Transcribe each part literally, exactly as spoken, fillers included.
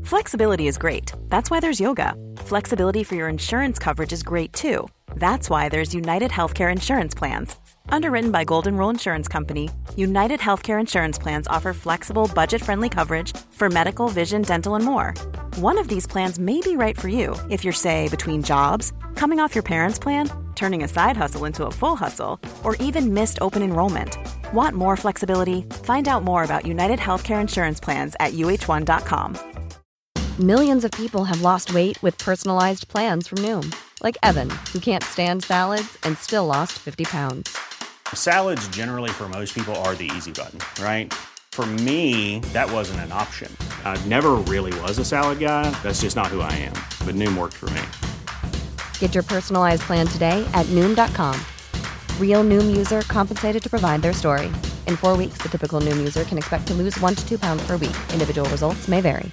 Flexibility is great. That's why there's yoga. Flexibility for your insurance coverage is great too. That's why there's United Healthcare Insurance Plans. Underwritten by Golden Rule Insurance Company, United Healthcare Insurance Plans offer flexible, budget-friendly coverage for medical, vision, dental, and more. One of these plans may be right for you if you're, say, between jobs, coming off your parents' plan, turning a side hustle into a full hustle, or even missed open enrollment. Want more flexibility? Find out more about United Healthcare Insurance Plans at U H one dot com. Millions of people have lost weight with personalized plans from Noom. Like Evan, who can't stand salads and still lost fifty pounds. Salads generally for most people are the easy button, right? For me, that wasn't an option. I never really was a salad guy. That's just not who I am. But Noom worked for me. Get your personalized plan today at Noom dot com. Real Noom user compensated to provide their story. In four weeks, the typical Noom user can expect to lose one to two pounds per week. Individual results may vary.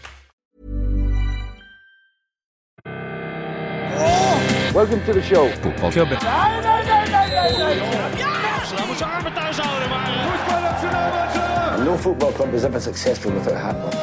Welcome to the show. Voetbalclubben. No football club is ever successful without hat on.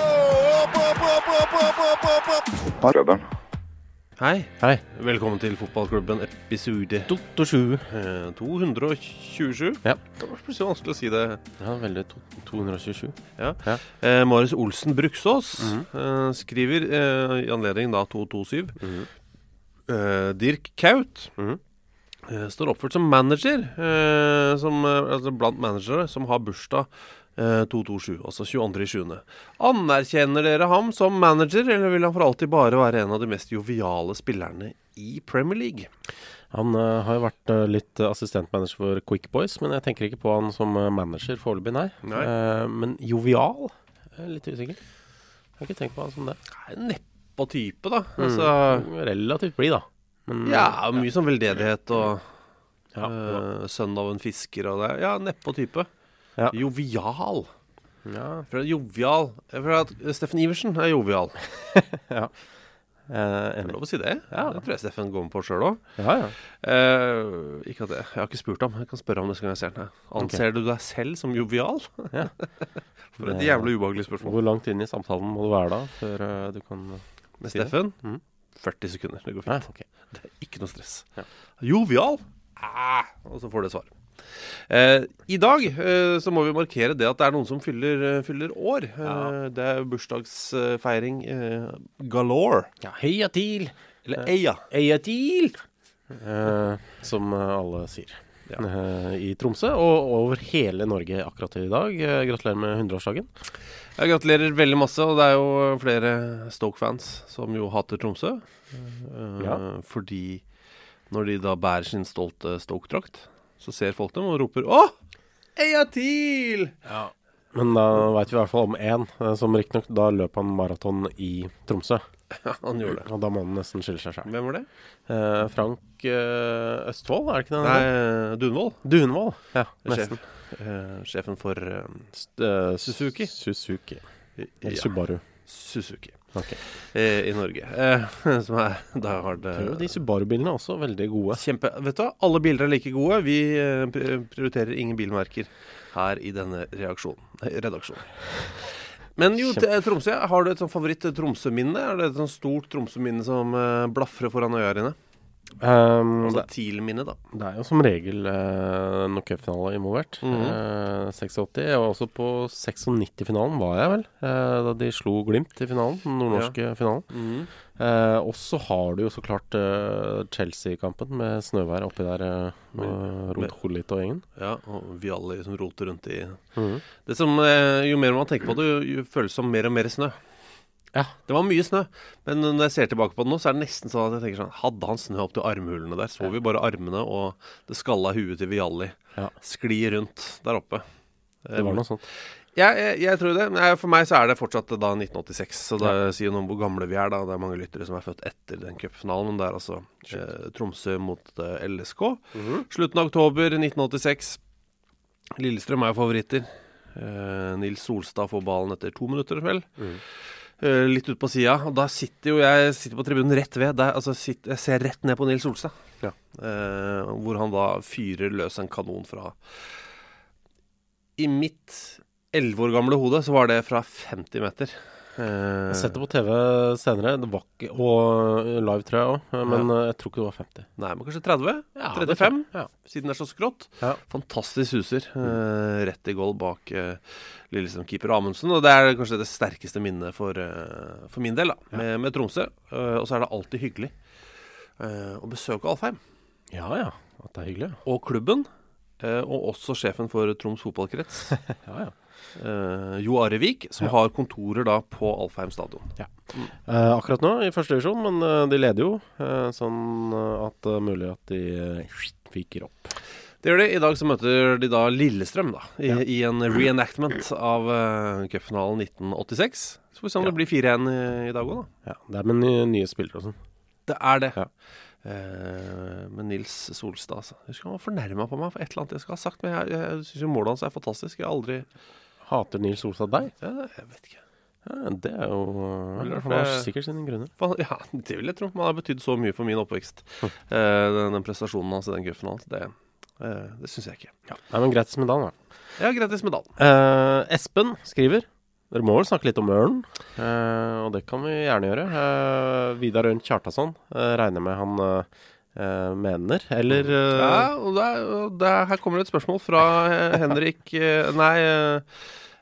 Fotballklubben. Hei. Hei. Velkommen til Fotballklubben episode to tjue. eh, to hundre tjuesju. Ja. Det var plutselig vanskelig å si det. Ja, veldig to, to hundre tjuesju. Ja. Ja. Eh, Marius Olsen Bruksås Mhm. eh, skriver eh, i anledning da to to syv. Mhm. eh, Dirk Kaut Mhm. eh, står oppført som manager, eh, som, eh, altså blant managere som har bursdag eh, to to sju, altså tjueandre sjuende. Anerkjenner dere ham som manager, eller vil han for alltid bare være en av de mest joviale spillerne i Premier League? Han uh, har jo vært uh, litt uh, assistentmanager for Quick Boys, men jeg tenker ikke på han som uh, manager foreløpig, nei. Nei. Uh, men jovial? Jeg er litt usikker. Jeg har ikke tenkt på han som det. Nei, Neppe type, da. Mm. Altså, Relativt blid, da. Men, ja, mye sånn veldedighet og ja, eh, sønn av en fisker og det. Ja, neppe type. Ja. Jovial. ja. For at jovial. Jeg føler at Steffen Iversen er jovial. ja. Uh, Er det enig. lov å si det? Ja. Det tror jeg Steffen går med på selv også. Ja, ja. Eh, ikke at jeg, jeg har ikke spurt ham. Jeg kan spørre ham neste gang jeg ser den. Anser du deg selv som jovial? Ja. For et Det- jævlig ubehagelig spørsmål. Hvor langt inn i samtalen må du være da, før uh, du kan uh, Med si det? Steffen? Mhm. førti sekunder. Det går Nei, fint. ok. Det er ikke noe stress. Ja. Jovial? Ah, og så får det svar. Eh, I dag eh, så må vi markere det at det er noen som fyller, eh, fyller år. Eh, det er bursdagsfeiring eh, galore. Ja, heia til! Eller eia. Heia til! Uh, som uh, alle sier. Ja. Uh, I Tromsø og over hele Norge akkurat i dag. Uh, gratulerer med hundreårsdagen. Jeg gratulerer veldig masse, og det er jo flere Stoke-fans som jo hater Tromsø. Eh, Ja. Fordi når de da bærer sin stolte Stoke-drakt, så ser folk dem og roper «Åh, eia til!» Men da vet vi i hvert fall om en uh, som riktignok da løp han maraton i Tromsø. Ja, han gjorde det. Og da må han nesten skille seg selv. Hvem var det? Uh, Frank uh, Østfold, er det ikke det? Nei, Dunvold. Dunvold. Ja, Sjef, nesten. eh, sjefen for eh, Uh, Suzuki. Suzuki. Eller ja, Subaru. Suzuki Ok. eh, i Norge. Eh, som er, da har det Jo, de Subaru-bilene er også veldig gode. kjempe... Vet du hva? Alle biler er like gode. Vi eh, pri- prioriterer ingen bilmerker her i denne reaksjonen, nei, redaksjonen. Men jo, til, Tromsø, har du et sånn favoritt Tromsø-minne? Er det et sånn stort Tromsø-minne som eh, blaffer foran øya dine? Um, Altså det, TIL-minne, da. det er jo som regel uh, noen cupfinaler involvert. Mhm. Eh, seksogåtti. Jeg var også på sekstinutti-finalen, var jeg vel. eh, da de slo Glimt i finalen, den nordnorske finalen. Mhm. Eh, og så har du jo så klart eh, Chelsea-kampen med snøvær oppi der. Uh, Med- Rundt Holit og gjengen. Ja, og vi alle som roter rundt i Mhm. Det som, eh, jo mer man tenker på det, jo, jo føles som mer og mer snø. Ja. Det var mye snø, men når jeg ser tilbake på det nå, så er det nesten sånn at jeg tenker sånn, hadde han snø opp til armhulene der, så vi bare armene og det skalla huet til Vialli Ja. skli rundt der oppe. Det var noe sånt. Ja, jeg, jeg tror det. Nei, for meg så er det fortsatt da nitten åttiseks, så det sier noe om hvor gamle vi er da. Det er mange lyttere som er født etter den cupfinalen, men det er altså eh, Tromsø mot eh, L S K. Slutten av oktober nitten åttiseks. Lillestrøm er jo favoritter. Eh, Nils Solstad får ballen etter to minutter, vel. Eh, litt ut på sida, og da sitter jo jeg sitter på tribunen rett ved der, altså sitter, jeg ser rett ned på Nils Solstad, Ja. eh, hvor han da fyrer løs en kanon fra. I mitt elleve år gamle hode så var det fra femti meter. Eh, Jeg setter på T V senere, det var ikke, og live tror jeg også, men ja. jeg tror ikke det var femti. Nei, men kanskje tretti? Ja, trettifem, ja. Siden det er så skrått. Ja. Fantastisk suser. Eh, rett i goal bak eh, Lillestrøm-keeper Amundsen, og det er kanskje det sterkeste minnet for, eh, for min del, da, ja. med, med Tromsø. Eh, og så er det alltid hyggelig eh, å besøke Alfheim. Ja, ja, at det er hyggelig. Og klubben, eh, og også sjefen for Troms fotballkrets. ja, ja. Uh, Jo Arevik, som ja. har kontorer da på Alfheim stadion. Ja. Mm. Uh, akkurat nå i første divisjon, men uh, de leder jo, uh, sånn at det uh, er mulig at de uh, fyker opp. Det gjør de. I dag så møter de da Lillestrøm da, i, ja. i en reenactment av uh, cupfinalen nitten åttiseks. Så får vi se om ja. det blir fire igjen i, i dag også da. Ja, det er med nye, nye spillere og sånn. Det er det. Ja. Uh, med Nils Solstad, altså. Jeg husker han var fornærmet på meg for et eller annet jeg skal ha sagt, men jeg, jeg synes jo målet hans er fantastisk. Jeg har aldri... Hater Nils Solstad deg? Ja, jeg vet ikke. Ja, det er jo... Eller, han har sikkert sine grunner. Ja, det vil jeg tro. Man har betydd så mye for min oppvekst. uh, den, den prestasjonen hans i den cupfinalen. Det, uh, det synes jeg ikke. Ja, men grattis med dagen, da. Ja, grattis med dagen. Uh, Espen skriver... Dere må vel snakke litt om Ørn, uh, og det kan vi gjerne gjøre. Uh, Vidar Ørn Kjartason, uh, regner med han uh, mener, eller... Uh... Ja, og det er, det er, her kommer det et spørsmål fra uh, Henrik... Uh, nei, uh,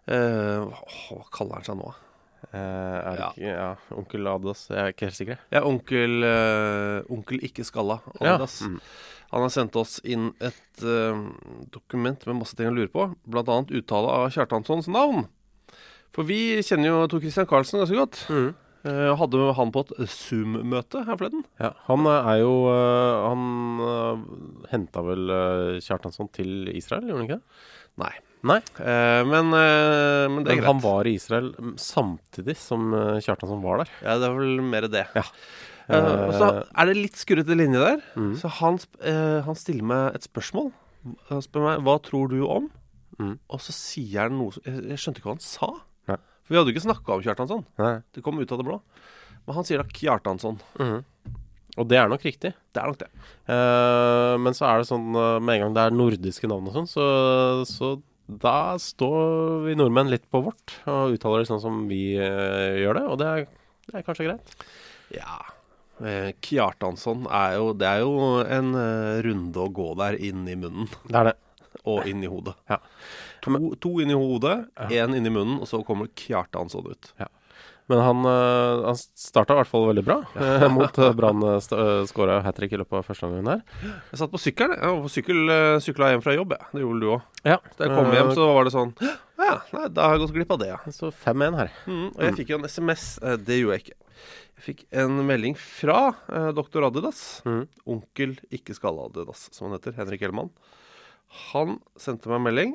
uh, hva kaller han seg nå? Uh, er det ja. ikke... Ja, onkel Adas, jeg er ikke helt sikker. Ja, onkel, uh, onkel ikke skalla, Adas. Ja. Mm. Han har sendt oss inn et uh, dokument med masse ting å lure på, blant annet uttale av Kjartansons navn. For vi kjenner jo Tor Christian Karlsen ganske godt. Mm. Uh, hadde han på et Zoom-møte her forleden. Ja, han er jo uh, Han uh, hentet vel uh, Kjartansson til Israel, gjorde han ikke det? Nei. Nei. Uh, men, uh, men det er men greit. Han var i Israel samtidig som uh, Kjartansson var der. Ja, det er vel mer det. Ja. Uh, uh, og så er det litt skurrete linje der. Mm. Så han, uh, han stiller meg et spørsmål. Han spør meg, hva tror du om? Mm. Og så sier han noe Jeg, jeg skjønte ikke hva han sa. For vi hadde jo ikke snakket om Kjartansson. Nei. Det kom ut av det blå. Men han sier da Kjartansson. Mm. Og det er nok riktig. Det er nok det. Uh, men så er det sånn, uh, med en gang det er nordiske navn og sånn, så, så da står vi nordmenn litt på vårt, og uttaler det sånn som vi uh, gjør det, og det er, det er kanskje greit. Ja, uh, Kjartansson er jo, det er jo en uh, runde å gå der inn i munnen. Det er det. Og inn i hodet. Ja. To, to inn i hodet, én inn i munnen, og så kommer Kjartansson ut. Ja. Men han, uh, han startet i hvert fall veldig bra. Ja. Mot uh, Brann uh, skåret hat-trick i løpet av første gangen der. Jeg satt på sykkelen. Jeg var på sykkel, uh, sykla hjem fra jobb, ja. Det gjorde du også. Ja. Da jeg kom hjem, så var det sånn, ja, nei, da har jeg gått glipp av det, ja. Så fem én her. Mm, og jeg fikk jo en sms, uh, det gjorde jeg ikke. Jeg fikk en melding fra uh, doktor Adidas, mm. onkel ikke skalla Adidas, som han heter, Henrik Hellmann. Han sendte meg en melding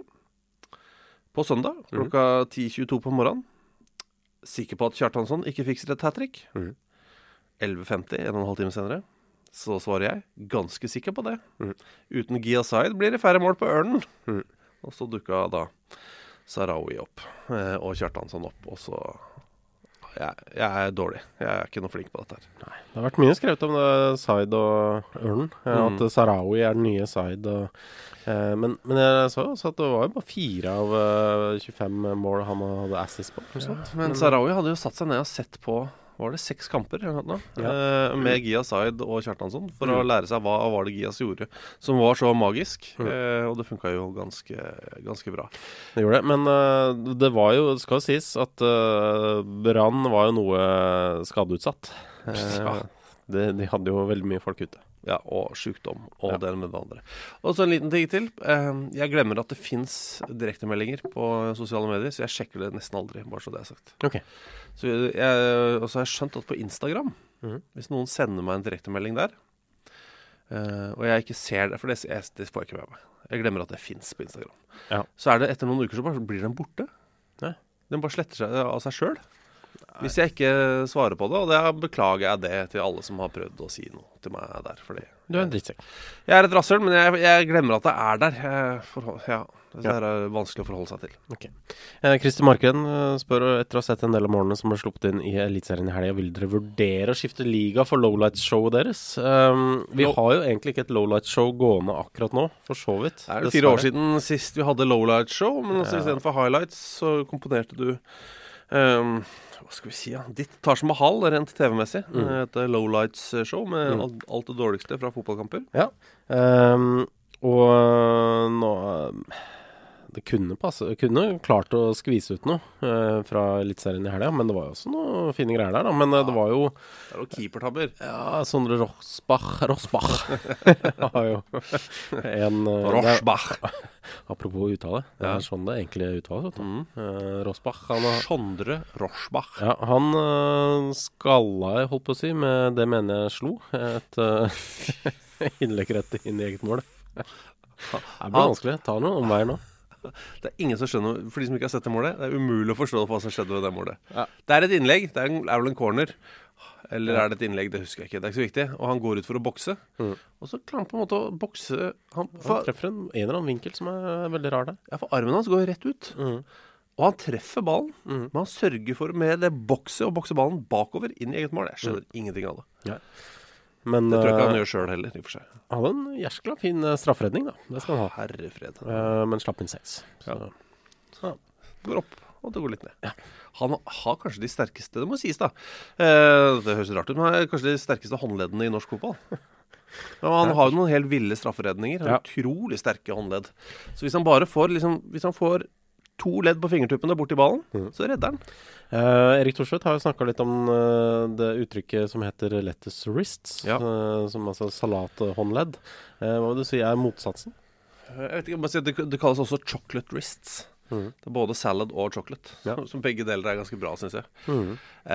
på søndag, klokka mm. ti tjueto på morgenen. Sikker på at Kjartansson ikke fikser et hat-trick. Mm. elleve femti, en og en halv time senere. Så svarer jeg, ganske sikker på det. Mm. Uten Gia Zaid blir det færre mål på Ørnen. Mm. Og så dukket da Sarawi opp, eh, og Kjartansson opp, og så... Jeg, jeg er dårlig. Jeg er ikke noe flink på dette her. Nei, det har vært mye skrevet om det, Zaid og Ørnen. Mm. At Sarawi er den nye Zaid. Og, eh, men, men jeg sa også at det var jo bare fire av uh, tjuefem mål han hadde assist på. Ja, men Sarawi hadde jo satt seg ned og sett på, var det seks kamper eller noe, ja. eh, med Gia Zaid og Kjartansson, for mm. å lære seg hva var det Gias gjorde, som var så magisk. Mm. Eh, og det funket jo ganske, ganske bra. Det gjorde det, men uh, det var jo, det skal jo sies, at uh, Brann var jo noe skadeutsatt. Eh, ja. de, de hadde jo veldig mye folk ute. Ja, og sykdom, og ja. det med det andre. Og så en liten ting til. Eh, jeg glemmer at det finnes direktemeldinger på sosiale medier, så jeg sjekker det nesten aldri, bare så det er sagt. Ok. Så jeg, og så har jeg skjønt at på Instagram, mm. hvis noen sender meg en direktemelding der, eh, og jeg ikke ser det, for det, jeg, det får jeg ikke med meg. Jeg glemmer at det finnes på Instagram. Ja. Så er det etter noen uker så bare blir den borte. Ja. Den bare sletter seg av seg selv. Hvis jeg ikke svarer på det, og det beklager jeg det til alle som har prøvd å si noe til meg der. Fordi du er en drittsekk. Jeg er et rasshøl, men jeg, jeg glemmer at det er der. Jeg forhold, ja, det er vanskelig å forholde seg til. Ok. Eh, Christer Marken spør, etter å ha sett en del av målene som ble sluppet inn i Elitserien i helga, vil dere vurdere å skifte liga for lowlight-showet deres? Um, vi har jo egentlig ikke et lowlight-show gående akkurat nå, for så vidt. Det er jo fire år siden sist vi hadde lowlight-show, men også ja. I stedet for highlights så komponerte du Um, hva skal vi si, ja? Ditt Taj Mahal, rent T V-messig. Mm. Et lowlights-show med mm. alt, alt det dårligste fra fotballkamper. Ja, um, og nå... Det kunne passe, kunne klart å skvise ut noe uh, fra Eliteserien i helga, men det var jo også noen fine greier der da. Men uh, det var jo... Det er jo keepertabber. Ja, Sondre Rosbach, Rosbach har jo en... Uh, Rosbach. Der, apropos uttale, det er sånn det egentlig uttales, vet du. Mm. Uh, Rosbach, han har... Sondre Rosbach. Ja, han uh, skalla, jeg holdt på å si, med det mener jeg slo, et uh, innlegg rett inn i eget mål. Det blir vanskelig, ta noen omveier nå. Det er ingen som skjønner, for de som ikke har sett det målet, det er umulig å forstå hva som skjedde ved det målet. Ja. Det er et innlegg, det er, en, er vel en corner, eller ja. Er det et innlegg, det husker jeg ikke, det er ikke så viktig, og han går ut for å bokse, mm. og så klarer han på en måte å bokse. Han, for, han treffer en, en eller annen vinkel som er veldig rar der. Ja, for armen hans går rett ut, mm. og han treffer ballen, mm. men han sørger for med det bokse og bokse ballen bakover inn i eget mål. Jeg skjønner mm. ingenting av det. Ja. Men, det tror jeg ikke han gjør selv heller, i og for seg. Han hadde en jærskla fin uh, straffredning, da. Det skal han ha. Herrefred. Uh, men slapp inn seks. Så. Ja. Så det går opp, og det går litt ned. Ja. Han har kanskje de sterkeste, det må sies da. Uh, det høres rart ut, men han har kanskje de sterkeste håndleddene i norsk fotball. Ja, han har jo noen helt ville strafferedninger. Han har ja. Utrolig sterke håndledd. Så hvis han bare får, liksom, hvis han får to ledd på fingertuppene bort i ballen, mm. så redder han. Uh, Erik Thorstvedt har jo snakket litt om uh, det uttrykket som heter lettuce wrists, ja. uh, som altså salathåndledd. Uh, hva vil du si er motsatsen? Uh, jeg vet ikke, bare si at det, det kalles også chocolate wrists. Mm. Det er både salad og chocolate, ja. Som begge deler er ganske bra, synes jeg. Mm.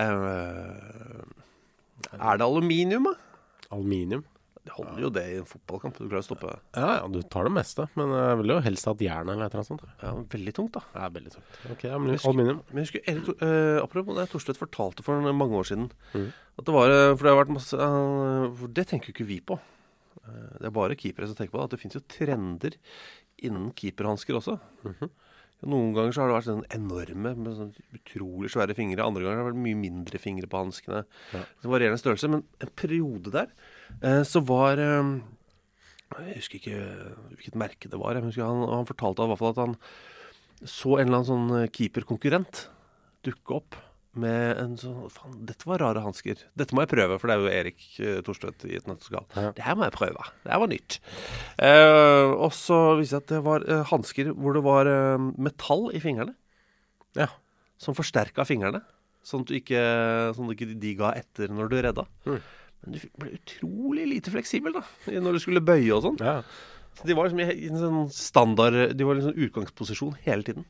Uh, er det aluminium, da? Aluminium? Det holder jo det i en fotballkamp. Du klarer å stoppe det. Ja, ja, du tar det meste. Men jeg vil jo helst ha et jern eller et eller annet sånt. Ja, veldig tungt da. Ja, veldig tungt. Ok, ja, men aluminium. Men jeg husker, Erik, uh, apropos det Thorstvedt fortalte for mange år siden, mm. at det var, for det har vært masse, uh, det tenker jo ikke vi på. Uh, det er bare keepere som tenker på det, at det finnes jo trender innen keeperhansker også. Mm-hmm. Noen ganger så har det vært sånn enorme, med sånn utrolig svære fingre. Andre ganger har det vært mye mindre fingre på hanskene. Ja. Det varierer en størrelse, men en periode der, eh, så var, eh, jeg husker ikke hvilket merke det var, jeg husker han, han fortalte i hvert fall at han så en eller annen sånn keeperkonkurrent dukke opp med en sånn, faen, dette var rare hansker. Dette må jeg prøve, for det er jo Erik uh, Thorstvedt i et nøtteskall. Ja. Det her må jeg prøve. Det her var nytt. Uh, og så viste jeg at det var uh, hansker hvor det var uh, metall i fingrene. Ja. Som forsterket fingrene. Sånn at du ikke, sånn at ikke de ga etter når du redda. Mm. Men du ble utrolig lite fleksibel da, når du skulle bøye og sånn. Ja. Så de var liksom i en sånn standard, de var i en sånn utgangsposisjon hele tiden.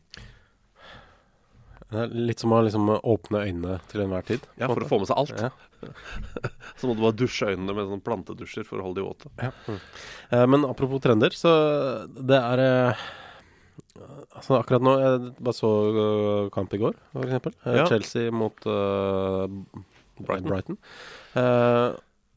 Litt som å liksom åpne øynene til enhver tid. Ja, for å få med seg alt. Ja. Så må du bare dusje øynene med sånne plantedusjer for å holde de våte. Ja. Mm. Eh, men apropos trender, så det er eh, altså akkurat nå, jeg bare så uh, kamp i går, for eksempel. Eh, ja. Chelsea mot uh, Brighton. Brighton. Eh,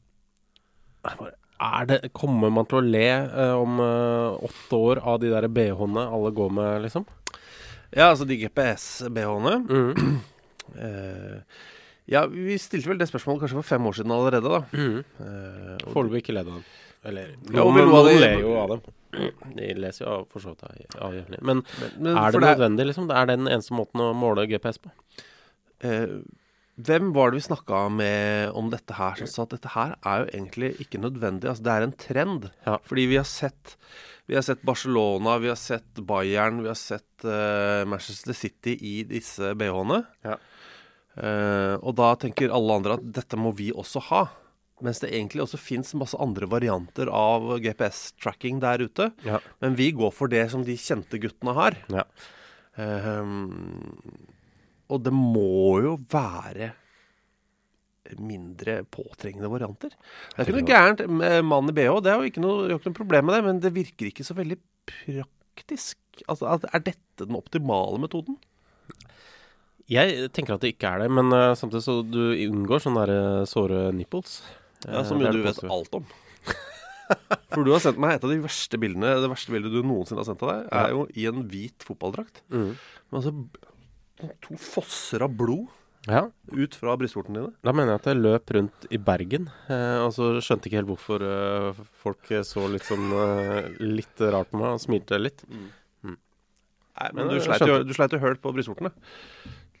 er det, kommer man til å le uh, om uh, åtte år av de der B H-ene alle går med, liksom? Ja, altså de G P S-B H-ene. Mm. uh, ja, vi stilte vel det spørsmålet kanskje for fem år siden allerede, da. Mm. Uh, Foreløpig ikke ledd av dem. Eller, ja, noen, noen ler jo av dem. De leser jo av for så vidt av jævlig. Men, men, men er det nødvendig, det, liksom? Det er den eneste måten å måle G P S på. Uh, hvem var det vi snakket med om dette her, som sa at dette her er jo egentlig ikke nødvendig. Altså, det er en trend. Ja. Fordi vi har sett... Vi har sett Barcelona, vi har sett Bayern, vi har sett uh, Manchester City i disse B H-ene. Ja. Uh, og da tenker alle andre at dette må vi også ha. Mens det egentlig også finnes masse andre varianter av G P S-tracking der ute. Ja. Men vi går for det som de kjente guttene har. Ja. Uh, og det må jo være mindre påtrengende varianter. Det er ikke noe gærent med mann i B H, det er jo ikke noe, ikke noe problem med det, men det virker ikke så veldig praktisk. Altså, er dette den optimale metoden? Jeg tenker at det ikke er det, men uh, samtidig så du unngår sånne der uh, såre nipples. Ja, som jo du vet alt om. For du har sendt meg et av de verste bildene, det verste bildet du noensinne har sendt av deg, er jo i en hvit fotballdrakt. Mm. Men altså, to fosser av blod. Ja. Ut fra brystvorten dine. Da mener jeg at jeg løp rundt i Bergen, eh, og så skjønte ikke helt hvorfor eh, folk så litt sånn eh, litt rart på meg og smilte litt. Mm. Mm. Nei, men, men du sleit jo, du sleit jo hørt på brystvortene.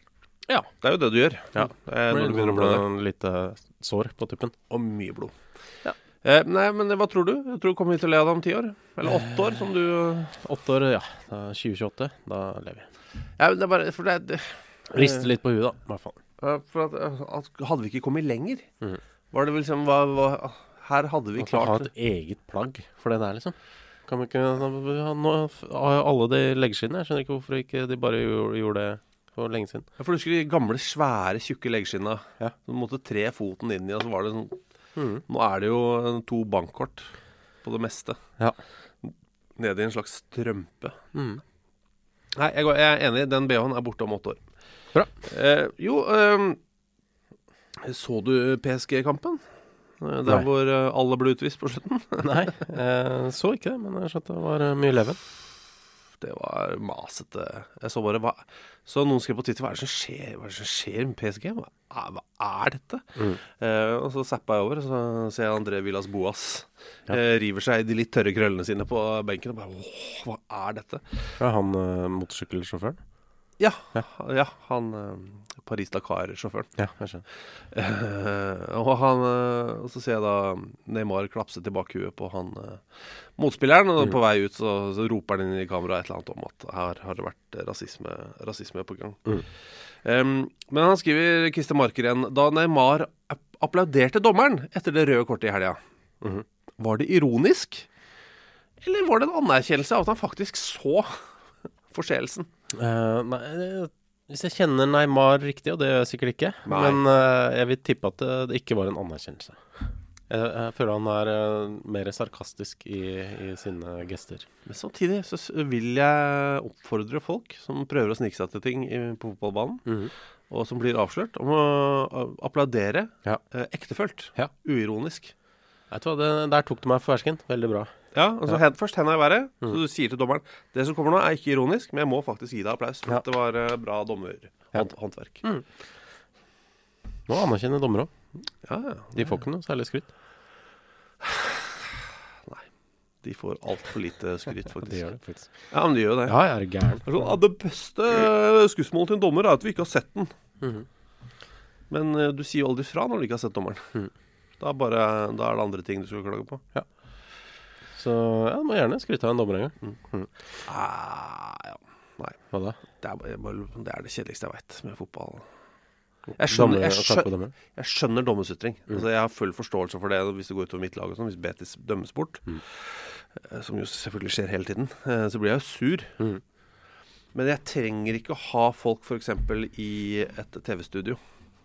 Ja, det er jo det du gjør. Ja. Eh, når du begynner å bløde. En lite sår på tuppen. Og mye blod. Ja. Eh, nei, men hva tror du? Jeg tror du kommer hit til å le av deg om ti år. Eller åtte år, som du... Åtte år, ja. Da tjue tjueåtte, da lever vi. Ja, men det er bare... For det, det, Riste litt på huet da, i hvert fall. eh, for at, at, hadde vi ikke kommet lenger? Mhm. Var det vel liksom... Hva, hva, her hadde vi Man kan ha klart... et eget plagg for det der, liksom. Kan vi ikke... Nå har alle de leggeskinnene. Jeg skjønner ikke hvorfor ikke de bare gjorde, gjorde det for lenge siden. Ja, for du husker de gamle, svære, tjukke leggskinna. Ja. Du måtte tre foten inn i, og så var det sånn... Mhm. Nå er det jo to bankkort på det meste. Ja. Nede i en slags strømpe. Mhm. Nei, jeg, går, jeg er enig. Den B H-en er borte om åtte år. Bra. Eh, jo, eh, så du P S G-kampen? Eh, Der Nei. hvor eh, alle ble utvist på slutten? Nei, jeg så ikke det, men jeg skjønte det var eh, mye leven. Det var masete. Jeg så bare hva, Så noen skrev på Twitter: Hva er det som skjer Hva er det som skjer med P S G? Hva er, hva er dette? Mm. Eh, og så zappa jeg over, og så ser jeg André Villas Boas Ja. eh, river seg i de litt tørre krøllene sine på benken. Og bare, åh, hva er dette? Ja, han uh, motorsykkelsjåføren. Ja, ja, han eh, Paris-Dakar-sjåføren. Ja, jeg skjønner. Eh, og, han, eh, og så ser jeg da Neymar klapse tilbake huet på han eh, motspilleren, og på vei ut så, så roper han inn i kameraet et eller annet om at her har det vært rasisme, rasisme på gang. Mm. Um, men han skriver, Christer Marker igjen, da Neymar app- applauderte dommeren etter det røde kortet i helga, Mhm. var det ironisk? Eller var det en anerkjennelse av at han faktisk så forseelsen? Eh, nei, eh, hvis jeg kjenner Neymar riktig, og det gjør jeg sikkert ikke, Nei. men eh, jeg vil tippe at det, det ikke var en anerkjennelse. Jeg, jeg føler han er eh, mer sarkastisk i, i sine gester. Men samtidig så s- vil jeg oppfordre folk som prøver å snike seg til ting i, på fotballbanen, Mhm. og som blir avslørt, om å a- applaudere Ja. eh, ektefølt, Ja. uironisk. Vet du hva, det, der tok du meg for fersken. Veldig bra. Ja, altså hen, først henda i været, Mm. så du sier til dommeren, det som kommer nå er ikke ironisk, men jeg må faktisk gi deg applaus, for Ja. det var eh, bra dommer, Ja. hånd, håndverk. Mm. Nå anerkjenner dommer også. Ja, ja. De får ikke noe særlig skryt. De får alt for lite skryt, faktisk. De gjør det faktisk. Ja, men de gjør det. Ja, jeg er gæren. Det er sånn, ja, det beste skussmålet til en dommer er at vi ikke har sett den. Mhm. Men eh, du sier jo aldri fra når du ikke har sett dommeren. Mhm. Da, er bare, da er det andre ting du skal klage på. Så ja, du må gjerne skryte av en dommer en gang. Ah, ja. Nei, Hva da? det er, bare, jeg bare, det er det kjedeligste jeg vet med fotball. Jeg skjønner, jeg Dommer- å klappe på skjønner, dommer. jeg skjønner dommesutring. Mm. Altså, jeg har full forståelse for det hvis det går utover mitt lag og sånn, hvis Betis dømmes bort, Mm. eh, som jo selvfølgelig skjer hele tiden, eh, så blir jeg jo sur. Mhm. Men jeg trenger ikke å ha folk for eksempel i et T V-studio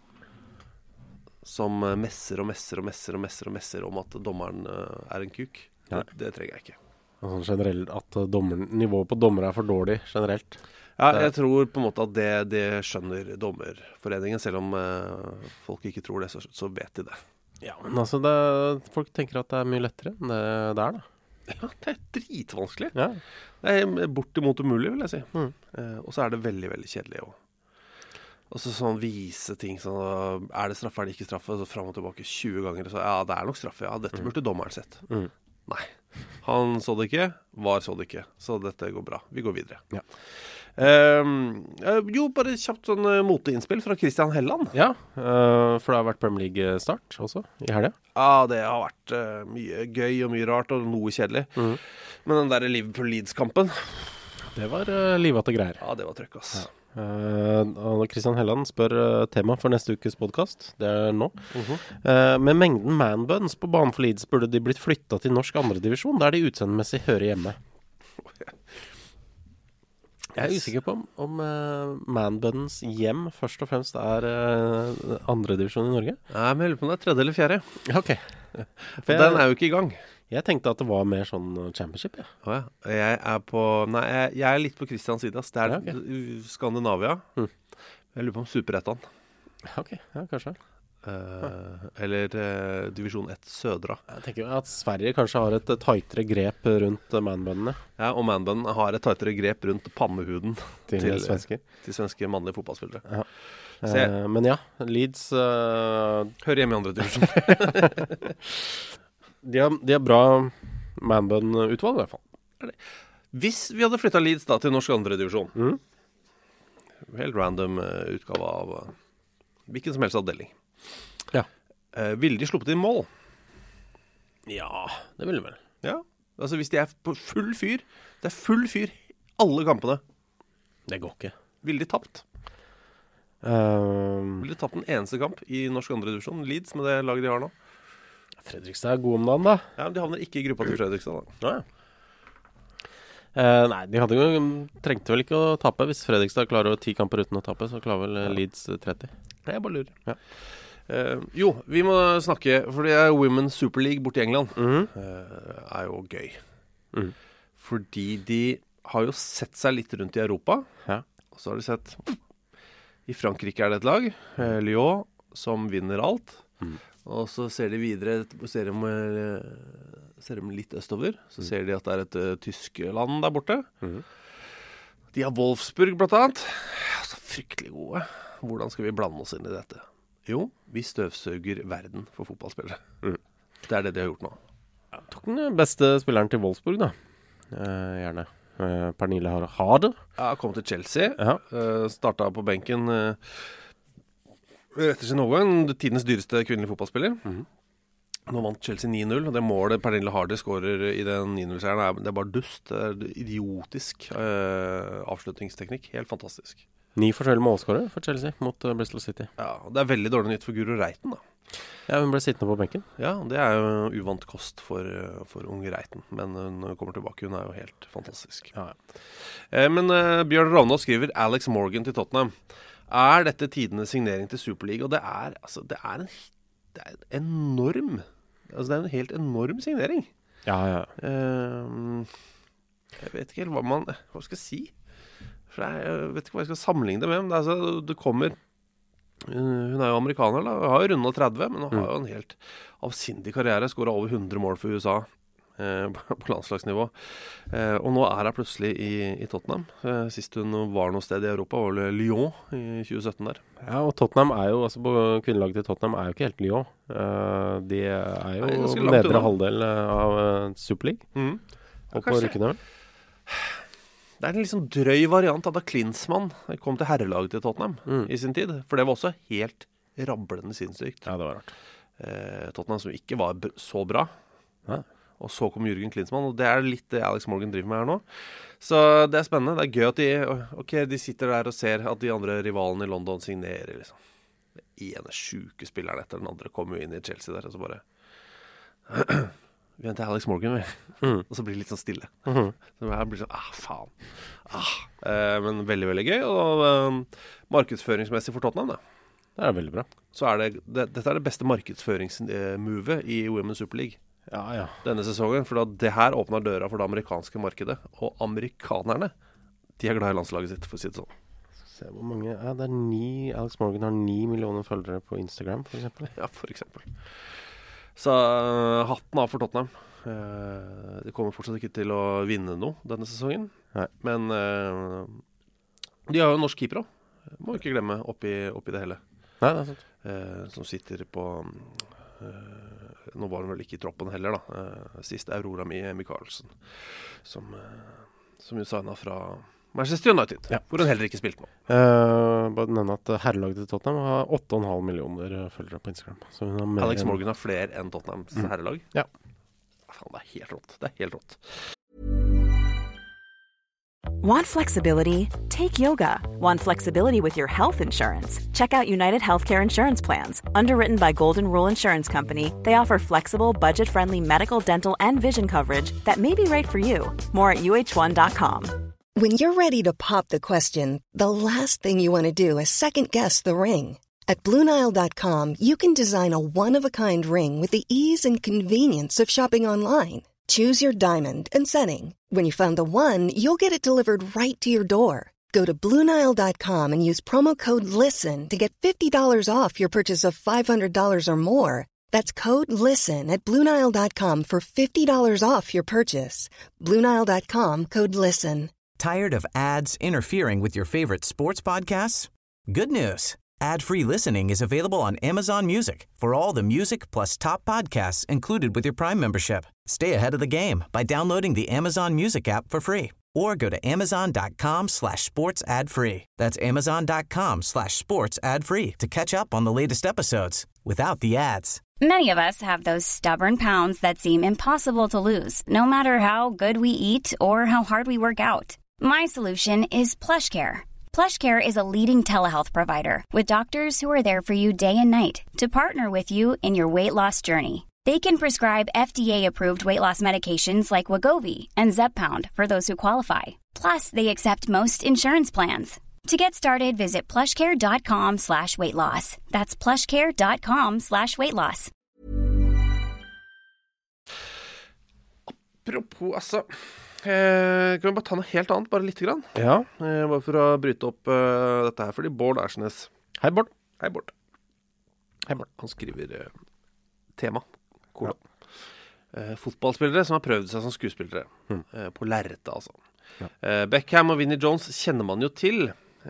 som eh, messer og messer og messer og messer og messer om at dommeren eh, er en kuk. Nei. Det, det trenger jeg ikke. Sånn generelt at uh, dommer, nivået på dommere er for dårlig generelt. Ja, Det- jeg tror på en måte at det, det skjønner dommerforeningen, selv om eh, folk ikke tror det, så, så vet de det. Ja, men altså, det, folk tenker at det er mye lettere enn det, det er da. Ja, det er dritvanskelig. Ja. Det er bortimot umulig, vil jeg si. Mm. Eh, og så er det veldig, veldig kjedelig òg. Og så sånn vise ting sånn, er det straffe, er det ikke straffe? Så fram og tilbake tjue ganger. Så ja, det er nok straffe. Ja, dette burde dommeren sett. Mm. Nei. Han så det ikke, var så det ikke. Så dette går bra. Vi går videre. Ja. Ehm, eh, jo, bare kjapt sånn eh, moteinnspill fra Christian Helland. Ja, øh, for det har vært Premier League-start også, i helga. Ja, det har vært eh, mye gøy og mye rart og noe kjedelig. Mhm. Men den der Liverpool-Leeds-kampen, Det var uh, livete greier. ja, det var trøkk, ass. Ja. Uh, og Christian Helland spør uh, tema for neste ukes podcast. Det er nå. Mhm. Uh, med mengden manbuns på banen for Leeds burde de blitt flytta til norsk andredivisjon, der de utseendemessig hører hjemme. Jeg er usikker på om, om uh, manbuns hjem først og fremst er uh, andredivisjon i Norge. Nei, men jeg lurer på om det er tredje eller fjerde. Ok. For den er jo ikke i gang. Jeg tenkte at det var mer sånn uh, championship, ja. Å ja. Jeg er på Nei, jeg, jeg er litt på Christians side, ass. Det er Ja, ok. uh, Skandinavia. Mm. Jeg lurer på om Superettan. Ok, ja, kanskje. Eh, eller eh, Divisjon ett Sødra. Jeg tenker jo at Sverige kanskje har et uh, tightere grep rundt uh, manbundene Ja, og manbunnen har et tightere grep rundt pannehuden til, Til, svensker. til svenske mannlige fotballspillere. Ja. Se. Eh, men ja, Leeds uh, Hører hjemme i andre divisjon. de, har, de har bra manbun-utvalg i hvert fall. Hvis vi hadde flytta Leeds da til norsk andredivisjon, Mm. helt random uh, utgave av uh, hvilken som helst avdeling. Ja. Uh, ville de sluppet inn mål? Ja, det ville vel. Ja, altså hvis de er på full fyr, det er full fyr alle kampene. Det går ikke. Ville de tapt? Um, Ville de tapt en eneste kamp i norsk andre divisjon? Leeds med det laget de har nå? Fredrikstad er god om dagen, da. Ja, men de havner ikke i gruppa til Fredrikstad da. Ja, ja. Uh, nei, de hadde jo, trengte vel ikke å tape. Hvis Fredrikstad klarer ti kamper uten å tape, så klarer vel uh, Leeds tretti. Nei, jeg bare lurer. Ja. Uh, jo, vi må snakke, for det er Women's Super League borte i England. Mhm. uh, er jo gøy. Mhm. Fordi de har jo sett seg litt rundt i Europa. Ja. Og så har de sett i Frankrike er det et lag, uh, Lyon, som vinner alt. Mhm. Og så ser de videre, ser de, uh, ser de litt østover, så ser de at det er et uh, tysk land der borte. Mhm. De har Wolfsburg blant annet. Så fryktelig gode. Hvordan skal vi blande oss inn i dette? Jo, vi støvsøger verden for fotballspillere. Mm. Det er det de har gjort nå. Ja, tok den beste spilleren til Wolfsburg, da. Eh, gjerne. Eh, Pernille Harder. Ja, kom til Chelsea. Ja. Uh, starta på benken uh, etter sin overgang. Tidens dyreste kvinnelige fotballspiller. Mhm. Nå vant Chelsea ni null, og det målet Pernille Harder skårer i den ni null-seieren, er, det er bare dust. Det er idiotisk uh, avslutningsteknikk. Helt fantastisk. Ni forskjellige målskårere for Chelsea mot uh, Bristol City. Ja, og det er veldig dårlig nytt for Guro Reiten, da. Ja, hun ble sittende på benken. Ja, det er jo uvant kost for, for unge Reiten. Men når hun kommer tilbake, hun er jo helt fantastisk. Ja, ja. Eh, men eh, Bjørn Ravnås skriver Alex Morgan til Tottenham. Er dette tidenes signering til Superliga? Og det er, altså, det er en, det er en enorm, altså det er en helt enorm signering. Ja, ja. Eh, jeg vet ikke helt hva man, hva skal jeg si? For jeg, jeg vet ikke hva jeg skal sammenligne det med. Men det, er, altså, det kommer... Hun er jo amerikaner, da. Hun har jo rundet tretti, men hun har jo en helt avsindig karriere. Skåret over hundre mål for U S A eh, på landslagsnivå. Eh, og nå er hun plutselig i, i Tottenham. Eh, sist hun var noe sted i Europa, var vel Lyon i tjue sytten der. Ja, og Tottenham er jo, altså på kvinnelaget til Tottenham er jo ikke helt Lyon. Uh, de er jo Nei, ganske langt nedre unna. halvdel av uh, Super League. Mm. Og på kanskje. rykkene. Det er en liksom drøy variant av da Klinsmann kom til herrelaget til Tottenham Mm. i sin tid. For det var også helt rablende sinnssykt. Ja, det var rart. Eh, Tottenham som ikke var b- så bra. Ja. Og så kom Jürgen Klinsmann, og det er litt det Alex Morgan driver med her nå. Så det er spennende. Det er gøy at de, ok, de sitter der og ser at de andre rivalene i London signerer, liksom. Den ene sjuke spilleren etter den andre kommer jo inn i Chelsea der, og så bare... Vi venter Alex Morgan, vi. Mm. Og så blir det litt sånn stille. Mhm. Så jeg blir sånn, ah, faen. Ah. Eh, men veldig, veldig gøy. Og eh, markedsføringsmessig for Tottenham, da. Det er veldig bra. Så er det, det, dette er det beste markedsføringsmovet i Women's Super League Ja, ja. denne sesongen. For da, det her åpner døra for det amerikanske markedet. Og amerikanerne, de er glad i landslaget sitt, for å si det sånn. Se hvor mange, ja, det er ni, Alex Morgan har ni millioner følgere på Instagram, for eksempel. Ja, for eksempel. Så uh, hatten av for Tottenham. Uh, de kommer fortsatt ikke til å vinne noe denne sesongen. Nei. Men uh, de har jo en norsk keeper også. Må ikke glemme oppi, oppi det hele. Nei, det er sant. Uh, som sitter på uh, nå var hun vel ikke i troppen heller da. Uh, sist Aurora Michaelsen, som, uh, som jo signet fra Manchester United, Ja. hvor hun heller ikke spilte noe. Uh, bare nevne at herrelaget til Tottenham har åtte komma fem millioner uh, følgere på Instagram. Så hun har mer Alex enn- Morgan har flere enn Tottenhams Mm. herrelag. Ja. Faen, det er helt rått. Det er helt rått. Want flexibility? Take yoga. Want flexibility with your health insurance? Check out United Healthcare Insurance Plans. Underwritten by Golden Rule Insurance Company, they offer flexible, budget-friendly medical, dental, and vision coverage that may be right for you. More at U H one dot com. When you're ready to pop the question, the last thing you want to do is second-guess the ring. At Blue Nile dot com, you can design a one-of-a-kind ring with the ease and convenience of shopping online. Choose your diamond and setting. When you find the one, you'll get it delivered right to your door. Go to Blue Nile dot com and use promo code LISTEN to get fifty dollars off your purchase of five hundred dollars or more. That's code LISTEN at Blue Nile dot com for fifty dollars off your purchase. Blue Nile dot com, code LISTEN. Tired of ads interfering with your favorite sports podcasts? Good news. Ad-free listening is available on Amazon Music for all the music plus top podcasts included with your Prime membership. Stay ahead of the game by downloading the Amazon Music app for free or go to amazon.com slash sports ad free. That's amazon.com slash sports ad free to catch up on the latest episodes without the ads. Many of us have those stubborn pounds that seem impossible to lose, no matter how good we eat or how hard we work out. My solution is PlushCare. PlushCare is a leading telehealth provider with doctors who are there for you day and night to partner with you in your weight loss journey. They can prescribe F D A-approved weight loss medications like Wegovy and Zepbound for those who qualify. Plus, they accept most insurance plans. To get started, visit plushcare.com slash weight loss. That's plushcare.com slash weight loss. Apropos, altså eh, kan vi bare ta noe helt annet, bare litt grann? Ja. Eh, bare for å bryte opp eh, dette her, fordi Bård Ersnes. Hei, Bård. Hei, Bård. Hei, Bård. Han skriver eh, tema, kolon. Ja. Eh, fotballspillere som har prøvd seg som skuespillere. Mm. Eh, på lerretet, altså. Ja. Eh, Beckham og Vinnie Jones kjenner man jo til.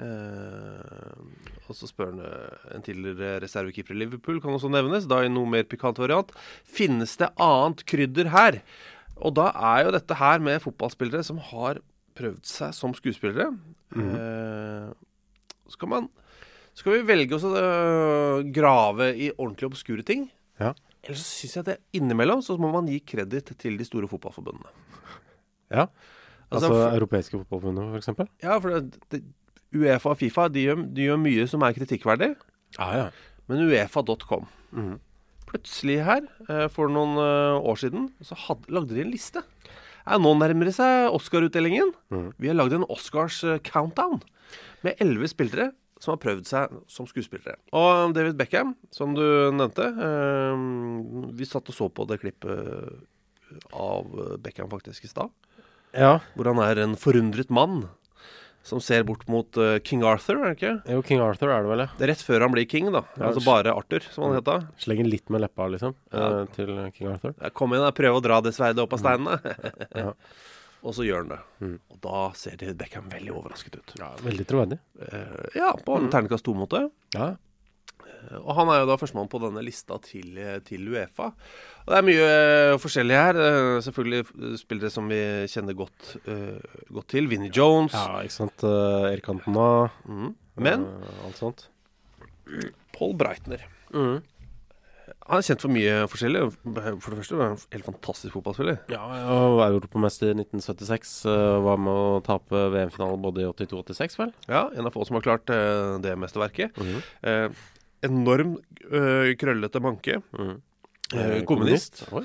Eh, og så spør han en tidligere reservekeeper i Liverpool kan også nevnes, da i noe mer pikant variant. Finnes det annet krydder her? Og da er jo dette her med fotballspillere som har prøvd seg som skuespillere. Mm. Eh, skal man skal vi velge oss å uh, grave i ordentlig obskure ting? Ja. Eller så synes jeg det innimellom så må man gi kreditt til de store fotballforbundene. Ja, altså, altså for, europeiske fotballforbundet for eksempel? Ja, for det, det UEFA og FIFA, de gjør, de gjør mye som er kritikkverdig. Ja, ja. Men UEFA punktum com mm. plutselig her, for noen år siden, så had, lagde de en liste. Ja, nå nærmer det seg Oscar-utdelingen. Mm. Vi har lagd en Oscars countdown med elleve spillere som har prøvd seg som skuespillere. Og David Beckham, som du nevnte, eh, vi satt og så på det klippet av Beckham faktisk i stad. Ja. Hvor han er en forundret mann som ser bort mot uh, King Arthur, er det ikke? Jo, King Arthur er det vel, ja. Det er rett før han blir king, da. Ja, altså bare Arthur, som han heter. Slenger litt med leppa, liksom, ja. uh, til King Arthur. Ja, kom igjen, prøv å dra det sverdet opp av steinene. Ja. Og så gjør han det. Mm. Og da ser David Beckham veldig overrasket ut. Ja, veldig troverdig. Uh, ja, på en mm. terningkast to-måte. Ja. Uh, og han er jo da førstemann på denne lista til, til UEFA. Og det er mye uh, forskjellig her. Uh, selvfølgelig spillere som vi kjenner godt, uh, godt til. Vinnie Jones. Ja, ikke sant. Uh, Erik Cantona. Mm. Men uh, alt sånt. Paul Breitner. Mm. Han er kjent for mye forskjellig. For det første var han en helt fantastisk fotballspiller. Ja, og var europamester i nitten syttiseks. Uh, var med å tape V M-finalen både i åttito åttiseks, vel? Ja, en av få som har klart uh, det mesterverket. Mm. Uh, enorm uh, krøllete manke. Mm. Uh, kommunist. uh,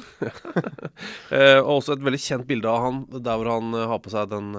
og også et veldig kjent bilde av han der hvor han uh, har på seg den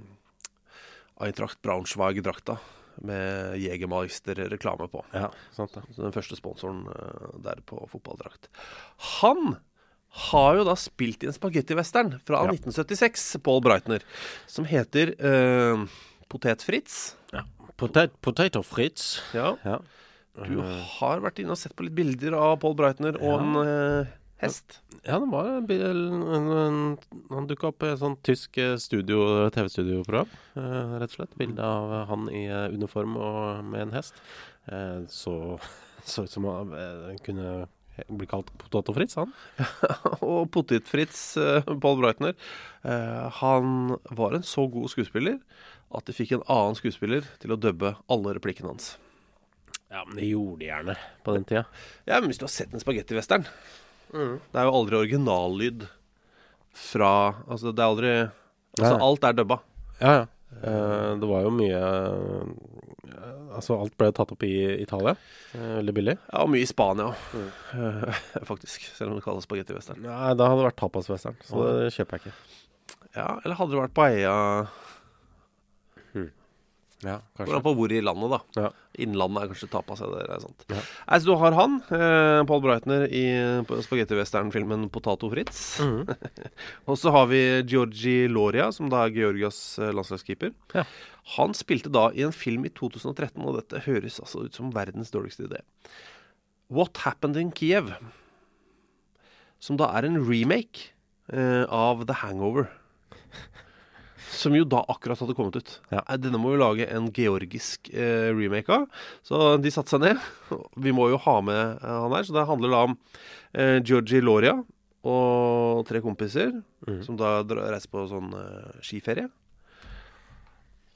uh, Eintracht Braunschweig-drakta med Jägermeister-reklame på. Ja, sant det. Den første sponsoren uh, der på fotballdrakt. Han har jo da spilt i en spaghetti-western fra ja. nitten syttiseks, Paul Breitner, som heter uh, Potet Fritz. Ja, Potet, Potato Fritz. Ja. Ja. Du har vært inne og sett på litt bilder av Paul Breitner og ja. en uh, hest. Ja, det var en, en, en, han dukket opp i et sånt tysk studio, T V-studioprogram, uh, rett og slett. Bilde av han i uh, uniform og med en hest. Uh, så så ut som han uh, kunne bli kalt Potato Fritz, han. Og Potet Fritz, uh, Paul Breitner, uh, han var en så god skuespiller at de fikk en annen skuespiller til å dubbe alle replikkene hans. Ja, men det gjorde de gjerne på den tida. Ja, men hvis du har sett en spaghetti-western, mm. det er jo aldri originallyd fra, altså det er aldri, altså ja. alt er dubba. Ja, ja. Uh, det var jo mye, uh, altså alt ble tatt opp i Italia, uh, veldig billig. Ja, og mye i Spania, mm. uh, faktisk, selv om det kalles spaghetti-western. Nei, da hadde det vært tapas-western, så mm. det kjøper jeg ikke. Ja, eller hadde det vært paella... Hmm. Ja, kanskje. Hvordan på hvor i landet da. Ja. Innlandet er kanskje tapas, det er sant. Ja. Altså, du har han, eh, Paul Breitner i spaghetti-western-filmen Potato Fritz. Mm. Og så har vi Giorgi Loria, som da er Georgias eh, landslagskeeper. Ja. Han spilte da i en film i to tusen og tretten, og dette høres altså ut som verdens dårligste idé. What Happened in Kiev? Som da er en remake eh, av The Hangover. Som jo da akkurat hadde kommet ut. Ja. Denne må jo lage en georgisk eh, remake av. Så de satte seg ned. Vi må jo ha med eh, han her. Så det handler da om eh, Giorgi Loria og tre kompiser, mm. som da reiser på sånn eh, skiferie.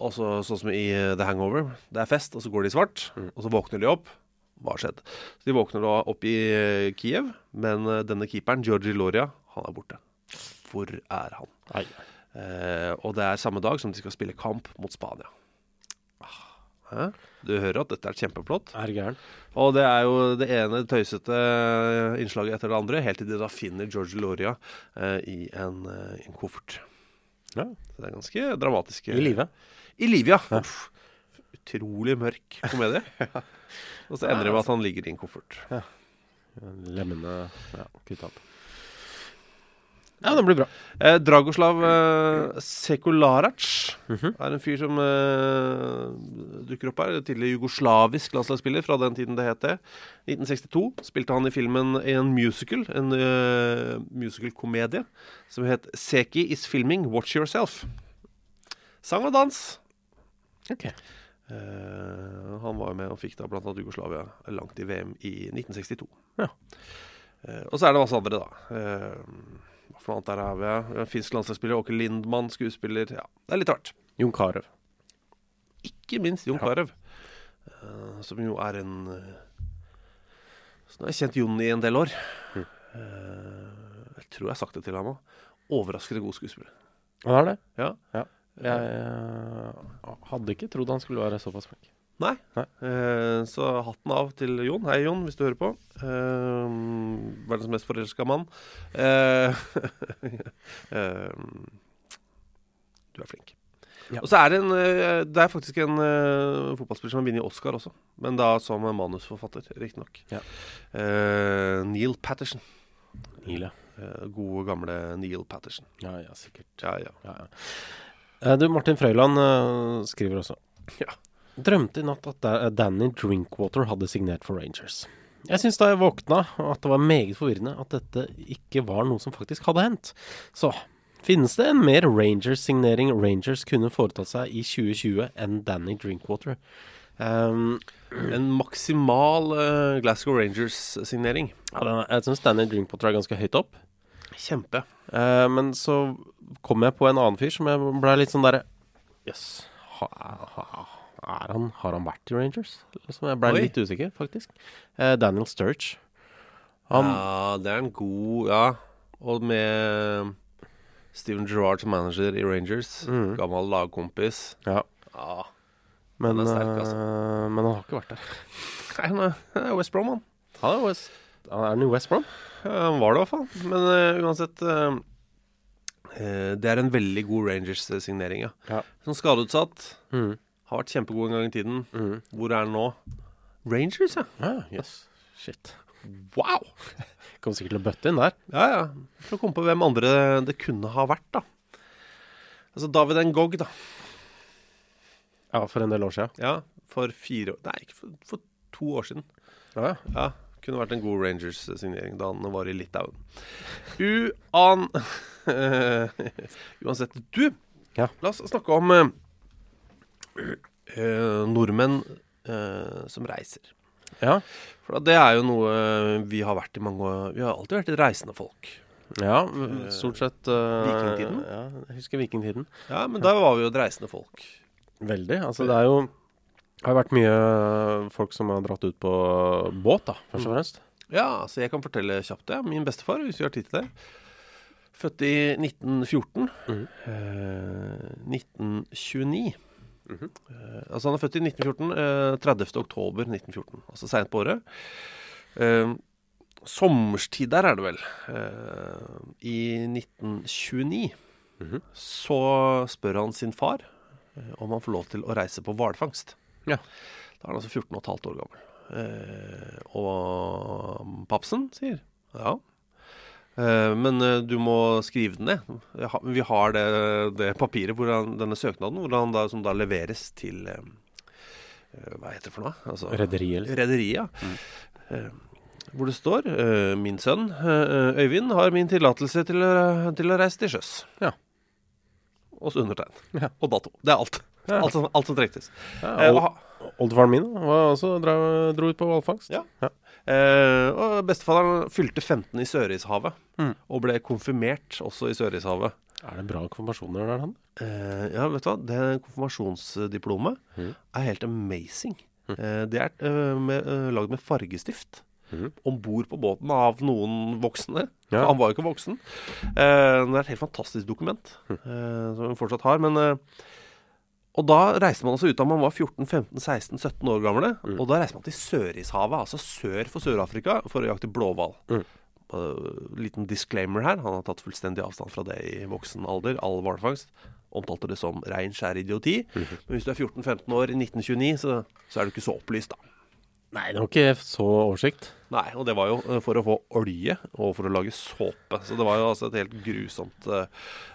og så, sånn som i The Hangover, det er fest, og så går de svart, mm. og så våkner de opp. Hva har skjedd? Så de våkner da opp i Kiev, men denne keeperen, Georgi Loria, han er borte. Hvor er han? Nei. Eh, og det er samme dag som de skal spille kamp mot Spania. Hæ? Du hører at dette er et kjempeplott. Er gæren. Og det er jo det ene tøysete innslaget etter det andre, helt til de da finner George Loria eh, i en, uh, en koffert. Ja. Så det er ganske dramatisk. I livet. I livet, ja. ja. Uff, utrolig mørk komedie. Ja. Og så ender det med at han ligger i en koffert. Ja. Lemmene, ja, kutta opp. Ja, det blir bra. Eh, Dragoslav eh, Sekularac mm-hmm. er en fyr som eh, dukker opp her. Tidligere jugoslavisk landslagsspiller fra den tiden det het det. nitten sekstito spilte han i filmen en musical, en uh, musical-komedie, som het Seki is filming, watch yourself. Sang og dans. Ok. Eh, han var jo med og fikk da blant annet Jugoslavia langt i V M i nitten sekstito. Ja. Eh, og så er det masse andre da. Eh, Hva for annet der har vi? En finsk landslagsspiller, Åke Lindmann, skuespiller. Ja, det er litt rart. Jon Carew. Ikke minst Jon Carew. Uh, som jo er en... Uh, så nå har jeg kjent Jon i en del år. Mm. Uh, jeg tror jeg har sagt det til ham også. Overraskende god skuespiller. Han er det? Ja. ja. Jeg uh, hadde ikke trodd han skulle være såpass flink. Nei, Nei. Uh, så hatten av til Jon. Hei Jon, hvis du hører på. Uh, verdens mest forelsket mann. Uh, uh, du er flink. Ja. Og så er det en uh, det er faktisk en uh, fotballspiller som har vunnet Oscar også. Men da som manusforfatter, riktig nok. Ja. Uh, Neil Patterson. Neil, ja. Uh, gode, gamle Neil Patterson. Ja, ja, sikkert. Ja, ja. ja, ja. Uh, du, Martin Frøyland uh, skriver også. Ja. Drømte i natt at Danny Drinkwater hadde signert for Rangers. Jeg synes da jeg våkna at det var meget forvirrende at dette ikke var noe som faktisk hadde hendt. Så, finnes det en mer Rangers-signering Rangers kunne foretatt seg i tjue tjue enn Danny Drinkwater? Um, en maksimal uh, Glasgow Rangers-signering. Ja, den, jeg synes Danny Drinkwater er ganske høyt opp. Kjempe. Uh, men så kom jeg på en annen fyr som jeg ble litt sånn der... Yes, ha, ha, ha. Er han, har han vært i Rangers? Som jeg ble Oi. litt usikker, faktisk. Eh, Daniel Sturridge. Han, ja, det er en god... Ja, og med Steven Gerrard som manager i Rangers. Mm. Gammel lagkompis. Ja. ja. Men, han er sterk, altså. uh, men han har ikke vært der. Nei, han er West Brom, han. Han er, West, han er i West Brom? Ja, han var det i hvert fall. Men uh, uansett... Uh, uh, det er en veldig god Rangers-signering, ja. ja. Sånn skadeutsatt... Mm. Har vært kjempegod en gang i tiden. Mm. Hvor er den nå? Rangers, ja. Ja, yes. Shit. Wow! Kom sikkert til å bøtte inn der. Ja, ja. For å komme på hvem andre det kunne ha vært, da. Altså David Ngog, da. Ja, for en del år siden. Ja, for fire år. Nei, ikke for, for to år siden. Ja, ja. Ja, kunne vært en god Rangers-signering da han var i Litauen. Uan... Uansett, du, ja. La oss snakke om... Uh, Uh, nordmenn uh, som reiser. Ja. For det er jo noe vi har vært i mange år. Vi har alltid vært et reisende folk. Ja, stort sett uh, Vikingtiden. Ja, jeg husker vikingtiden. Ja, men da var vi jo et reisende folk. Veldig. Altså det er jo det har vært mye folk som har dratt ut på båt, da, først og fremst. Ja, så jeg kan fortelle kjapt det. Min bestefar, hvis vi har tid til det, født i nitten fjorten. Mm. uh, nitten tjueni. Mm-hmm. Uh, altså han er født i nitten fjorten, uh, tredivte oktober nitten fjorten, altså sent på året. Uh, sommerstid der er det vel. Uh, I nitten tjueni mm-hmm. så spør han sin far uh, om han får lov til å reise på hvalfangst. Ja. Da er han altså fjorten og et halvt år gammel. Uh, og papsen sier ja. Uh, men uh, du må skrive den ned. Vi har det, det papiret, hvor han, denne søknaden, hvor han da, som da leveres til uh, uh, hva heter det for noe? Altså, Rederiet. Rederiet, ja. Mm. Uh, hvor det står uh, min sønn uh, Øyvind har min tillatelse til, uh, til å reise til sjøs. Ja. Og så undertegn. Ja. Og dato. Det er alt. Ja. Alt, som, alt som trengtes. Ja, uh, Oldefaren min var også dra, dro ut på hvalfangst. Ja. Ja. Uh, og bestefaderen fylte femten i Sørishavet mm. og ble konfirmert også i Sørishavet. Er det bra konfirmasjoner der, han? Uh, ja, vet du hva? Det konfirmasjonsdiplomet mm. er helt amazing. Mm. Uh, det er uh, med, uh, laget med fargestift. Mm. Ombord på båten av noen voksne. Ja. Han var jo ikke voksen. Uh, det er et helt fantastisk dokument, mm. uh, som vi fortsatt har. Men, uh, og da reiste man altså ut da man var fjorten, femten, seksten, sytten år gamle. Mm. Og da reiste man til Sørishavet, altså sør for Sør-Afrika, for å jakte blåhval. Mm. Uh, liten disclaimer her. Han har tatt fullstendig avstand fra det i voksen alder. All hvalfangst omtalte det som rein skjær idioti. Mm-hmm. Men hvis du er fjorten femten år i nitten tjueni, så, så er du ikke så opplyst da. Nei, det var ikke så oversikt. Nei, og det var jo for å få olje og for å lage såpe. Så det var jo altså et helt grusomt uh,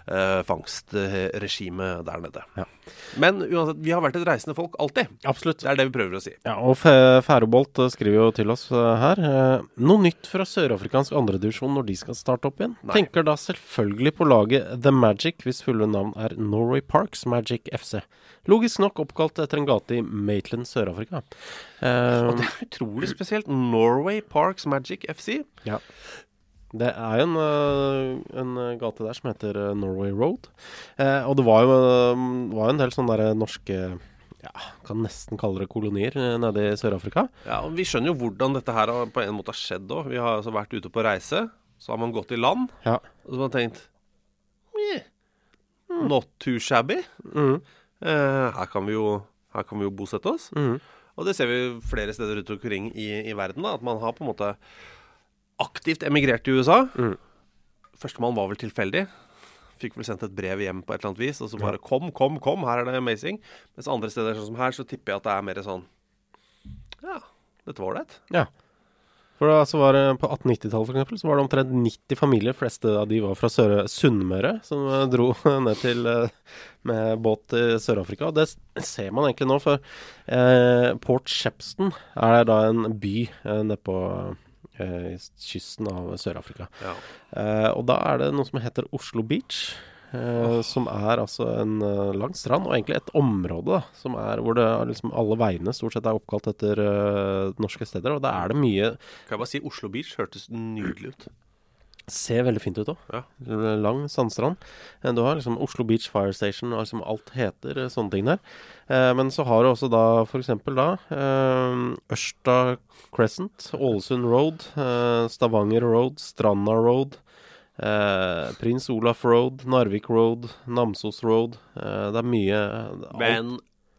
fangstregime der nede. Ja. Men uansett, vi har vært et reisende folk alltid. Absolutt. Det er det vi prøver å si. Ja, og Færøybolt skriver jo til oss her. Noe nytt fra Sør-Afrikansk andre divisjon når de skal starte opp igjen. Nei. Tenker da selvfølgelig på laget The Magic, hvis fulle navn er Norway Parks Magic F C. Logisk nok oppkalt etter en gate i Maitland, Sør-Afrika. Uh, og det er utrolig spesielt. Norway Parks Magic F C. Ja. Det er jo en, en gate der som heter Norway Road. Eh, og det var jo, var jo en del sånne der norske, ja, kan nesten kalle det kolonier nede i Sør-Afrika. Ja, og vi skjønner jo hvordan dette her på en måte har skjedd også. Vi har altså vært ute på reise, så har man gått i land, ja. Og så har man tenkt, yeah, not too shabby. Mm. Eh, her, kan vi jo, her kan vi jo bosette oss. Mm. Og det ser vi flere steder rundt omkring i, i verden, da, at man har på en måte aktivt emigrert til U S A. Mm. Førstemann var vel tilfeldig. Fikk vel sendt et brev hjem på et eller annet vis, og så bare kom, kom, kom, her er det amazing. Mens andre steder sånn som her, så tipper jeg at det er mer sånn, ja, dette var det. Ja. For da så var det på atten nittitallet for eksempel, så var det omtrent nitti familier, fleste av de var fra Sør- Sunnmøre, som dro ned til med båt til Sør-Afrika. Det ser man egentlig nå, for eh, Port Shepstone er da en by eh, nede på i kysten av Sør-Afrika. Ja. Eh, og da er det noe som heter Oslo Beach, eh, oh. som er altså en uh, lang strand, og egentlig et område da, som er, hvor det er liksom alle veiene stort sett er oppkalt etter uh, norske steder, og da er det mye... Kan jeg bare si, Oslo Beach hørtes nydelig ut. Ser veldig fint ut også. Ja. Lang sandstrand. Du har liksom Oslo Beach Fire Station, og liksom alt heter sånne ting der. Eh, men så har du også da, for eksempel da, eh, Ørsta Crescent, Ålesund Road, eh, Stavanger Road, Stranda Road, eh, Prins Olaf Road, Narvik Road, Namsos Road. Eh, det er mye... Men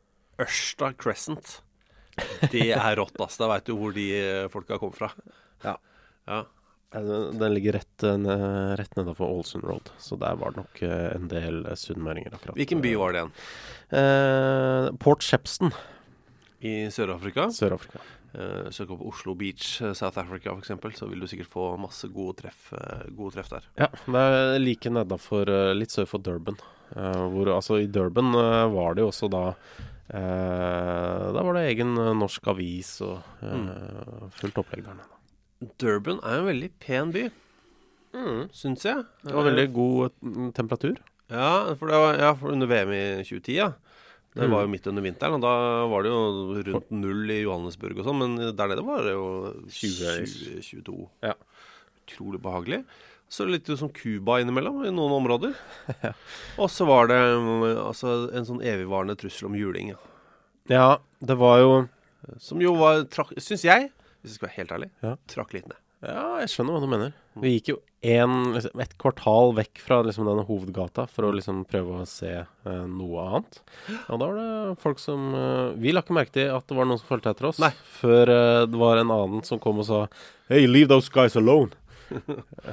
Ørsta Crescent, det er rått, ass. Da vet du hvor de folka kommer fra. Ja. Ja. Den ligger rett, rett nedenfor Ålesund Road, så der var det nok en del sunnmøringer akkurat. Hvilken by var det igjen? Eh, Port Shepstone. I Sør-Afrika? Sør-Afrika. Eh, søk opp Oslo Beach, South Africa for eksempel, så vil du sikkert få masse gode treff, gode treff der. Ja, det er like nedenfor, litt sør for Durban. Eh, hvor, altså i Durban var det jo også da eh, da var det egen norsk avis og eh, fullt opplegg der nede. Durban er en veldig pen by, mm. synes jeg. Det var veldig god temperatur. Ja, for, det var, ja, for under V M i tjue ti, ja. Det mm. var jo midt under vinteren, og da var det jo rundt null i Johannesburg og sånn, men der nede var det jo tjue til tjueto. Ja. Utrolig behagelig. Så litt som Cuba innimellom i noen områder. Ja. Og så var det altså, en sånn evigvarende trussel om juling. Ja. Ja, det var jo... Som jo var, synes jeg... Hvis jeg skal være helt ærlig, ja. Trakk litt ned. Ja, jeg skjønner hva du mener. Vi gikk jo en, liksom, et kvartal vekk fra liksom, denne hovedgata for å liksom, prøve å se uh, noe annet. Og da var det folk som... Uh, vi la ikke merke til at det var noen som følte etter oss. Nei. Før uh, det var en annen som kom og sa «Hey, leave those guys alone!» uh,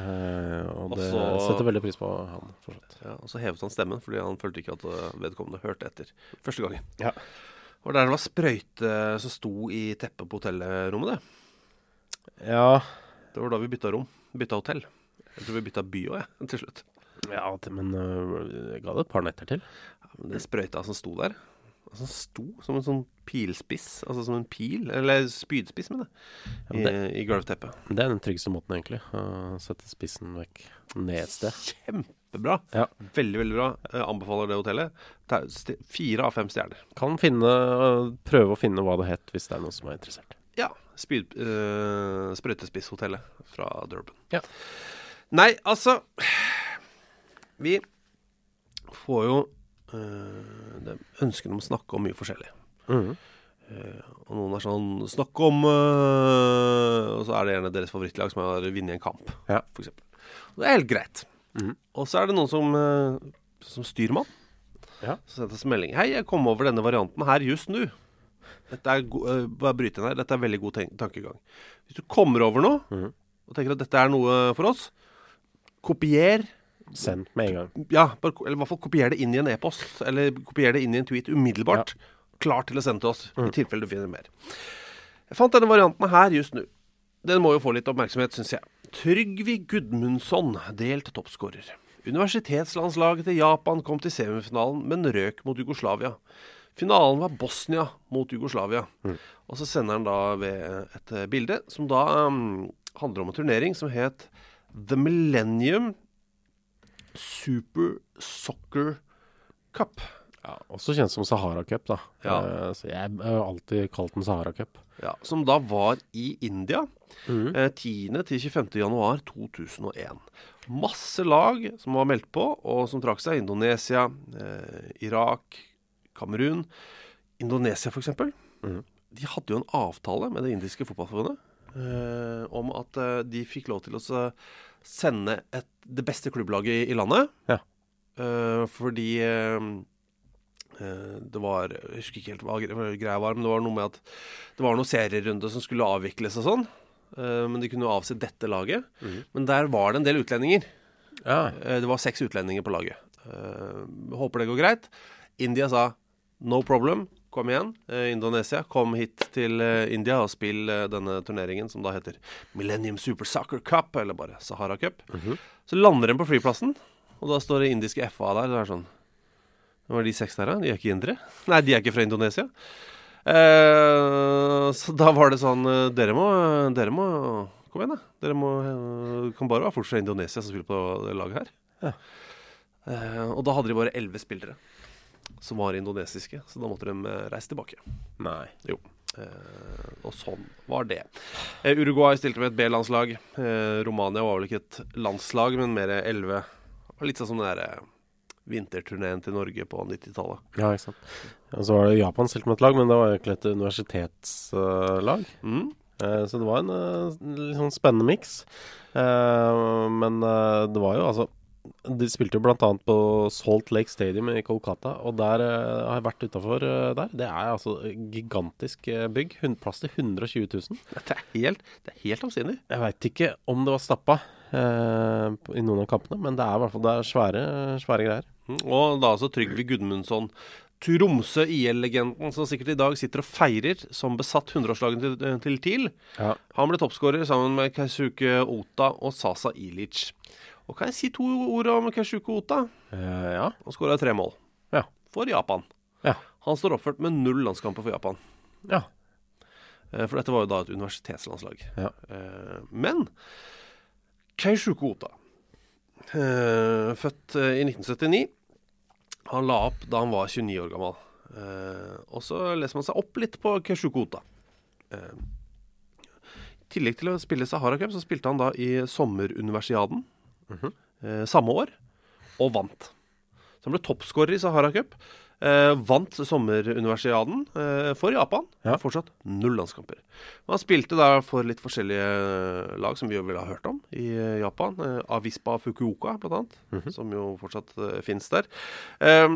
og det Også, setter veldig pris på han fortsatt. Ja, og så hevet han stemmen, fordi han følte ikke at vedkommende hørte etter første gangen. Ja. Og der det var sprøyte som sto i teppet på hotellrommet, det. Ja. Det var da vi bytta rom. Bytta hotell. Jeg tror vi bytta by også, ja, til slutt. Ja, men uh, jeg ga det et par netter til. Ja, men det sprøyta som sto der, altså sto som en sånn pilspiss, altså som en pil, eller spydspiss med det, i, ja, det, i gulvteppet. Det er den tryggeste måten egentlig, å sette spissen vekk ned et sted. Kjempebra. Ja. Veldig, veldig bra. Jeg anbefaler det hotellet. Det er fire av fem stjerner. Kan finne, prøve å finne hva det het, hvis det er noen som er interessert. Ja, spyd, uh, sprøytespisshotellet fra Durban. Ja. Nei, altså, vi får jo uh, det ønsker om å snakke om mye forskjellig. Mhm. Uh, og noen er sånn, snakk om uh, og så er det gjerne deres favorittlag som har vunnet en kamp, Ja. for eksempel. Og det er helt greit. Mhm. Og så er det noen som, uh, som styrmann, Ja. så sender oss melding. Hei, jeg kom over denne varianten her just nå. Dette er, go- uh, bare bryt inn her, dette er veldig god ten- tankegang. Hvis du kommer over noe, Mhm. og tenker at dette er noe for oss, kopier, Send med en gang. ja, bare, ko- eller i hvert fall kopier det inn i en e-post, eller kopier det inn i en tweet umiddelbart, klar til å sende til oss, i tilfelle du finner mer. Jeg fant denne varianten her just nå. Den må jo få litt oppmerksomhet, synes jeg. Trygvi Gudmundsson, delt toppskårer. Universitetslandslaget til Japan kom til semifinalen, men røk mot Jugoslavia. Finalen var Bosnia mot Jugoslavia. Og så sender han da ved et eh, bilde, som da um, handler om en turnering som het The Millennium Super Soccer Cup. Ja, også kjent som Sahara Cup, da. Ja. Eh, så jeg har jo alltid kalt den Sahara Cup. Ja, som da var i India, Mhm. eh, tiende til tjuefemte januar to tusen og en. Masse lag som var meldt på, og som trakk seg. Indonesia, eh, Irak, Kamerun. Indonesia, for eksempel. Mhm. De hadde jo en avtale med det indiske fotballforbundet eh, om at eh, de fikk lov til å så sende et, det beste klubblaget i, i landet. Ja. Eh, fordi eh, eh, det var, jeg husker ikke helt hva gre- greia var, men det var noe med at det var noen serierunde som skulle avvikles og sånn. Eh, men de kunne jo avse dette laget. Men der var det en del utlendinger. Ja. Eh, det var seks utlendinger på laget. Eh, håper det går greit. India sa no problem, kom igjen. Eh, Indonesia, kom hit til eh, India og spill eh, denne turneringen som da heter Millennium Super Soccer Cup, eller bare Sahara Cup. Så lander den på flyplassen, og da står det indiske F A der. Det er sånn, hva er de seks der da? De er ikke indere? Nei, de er ikke fra Indonesia. Eh, så da var det sånn, eh, dere må, dere må, kom igjen da. Dere må, eh, kan bare være folk fra Indonesia som spiller på det laget her. Ja. Eh, og da hadde de bare elleve spillere som var indonesiske, så da måtte de eh, reise tilbake. Nei. Jo. Eh, og sånn var det. Eh, Uruguay stilte med et B-landslag. Eh, Romania var vel ikke et landslag, men mer elleve. Det var litt sånn som den der eh, vinterturneen til Norge på nittitallet. Ja, ikke sant. Og så var det Japan stilt med et lag, men det var egentlig et universitetslag. Mm. Eh, så det var en eh, litt sånn spennende mix. Eh, men eh, det var jo altså de spilte jo blant annet på Salt Lake Stadium i Kolkata, og der eh, har jeg vært utenfor eh, der. Det er altså gigantisk eh, bygg. Hund- Plass til hundre og tjue tusen. Det er helt, det er helt avsindig. Jeg vet ikke om det var stappa eh, på- i noen av kampene, men det er i hvert fall det er svære, svære greier. Mm. Og da altså Trygve Gudmundsson, Tromsø I L-legenden, som sikkert i dag sitter og feirer som besatt hundreårslagen til, til TIL. Ja. Han ble toppskårer sammen med Keisuke Ota og Sasa Ilic. Og kan jeg si to ord om Keisuke Ota? Eh, ja. Han skåret tre mål Ja. for Japan. Ja. Han står oppført med null landskamper for Japan. Ja. Eh, For dette var jo da et universitetslandslag. Ja. Eh, Men Keisuke Ota, eh, født eh, i nitten syttini, han la opp da han var tjueni år gammel. Eh, og så leser man seg opp litt på Keisuke Ota. Eh, I tillegg til å spille Sahara Cup, så spilte han da i sommeruniversiaden eh, samme år, og vant. Så han ble toppskårer i Sahara Cup. Eh, vant sommeruniversiaden eh, for Japan. Ja. Fortsatt null landskamper. Men han spilte da for litt forskjellige lag som vi jo ville ha hørt om i eh, Japan. Eh, Avispa Fukuoka, blant annet, som jo fortsatt eh, finnes der. Eh,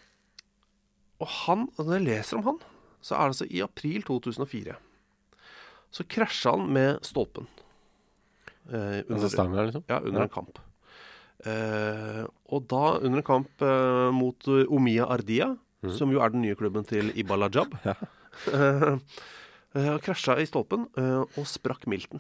og han, når jeg leser om han, så er det altså i april to tusen og fire. Så krasja han med stolpen. Eh, Altså stanga, liksom? ja, under en kamp. Eh, og da, under en kamp eh, mot uh, Omiya Ardia, som jo er den nye klubben til Ibala Jab, Ja. eh, eh, krasja i stolpen eh, og sprakk milten.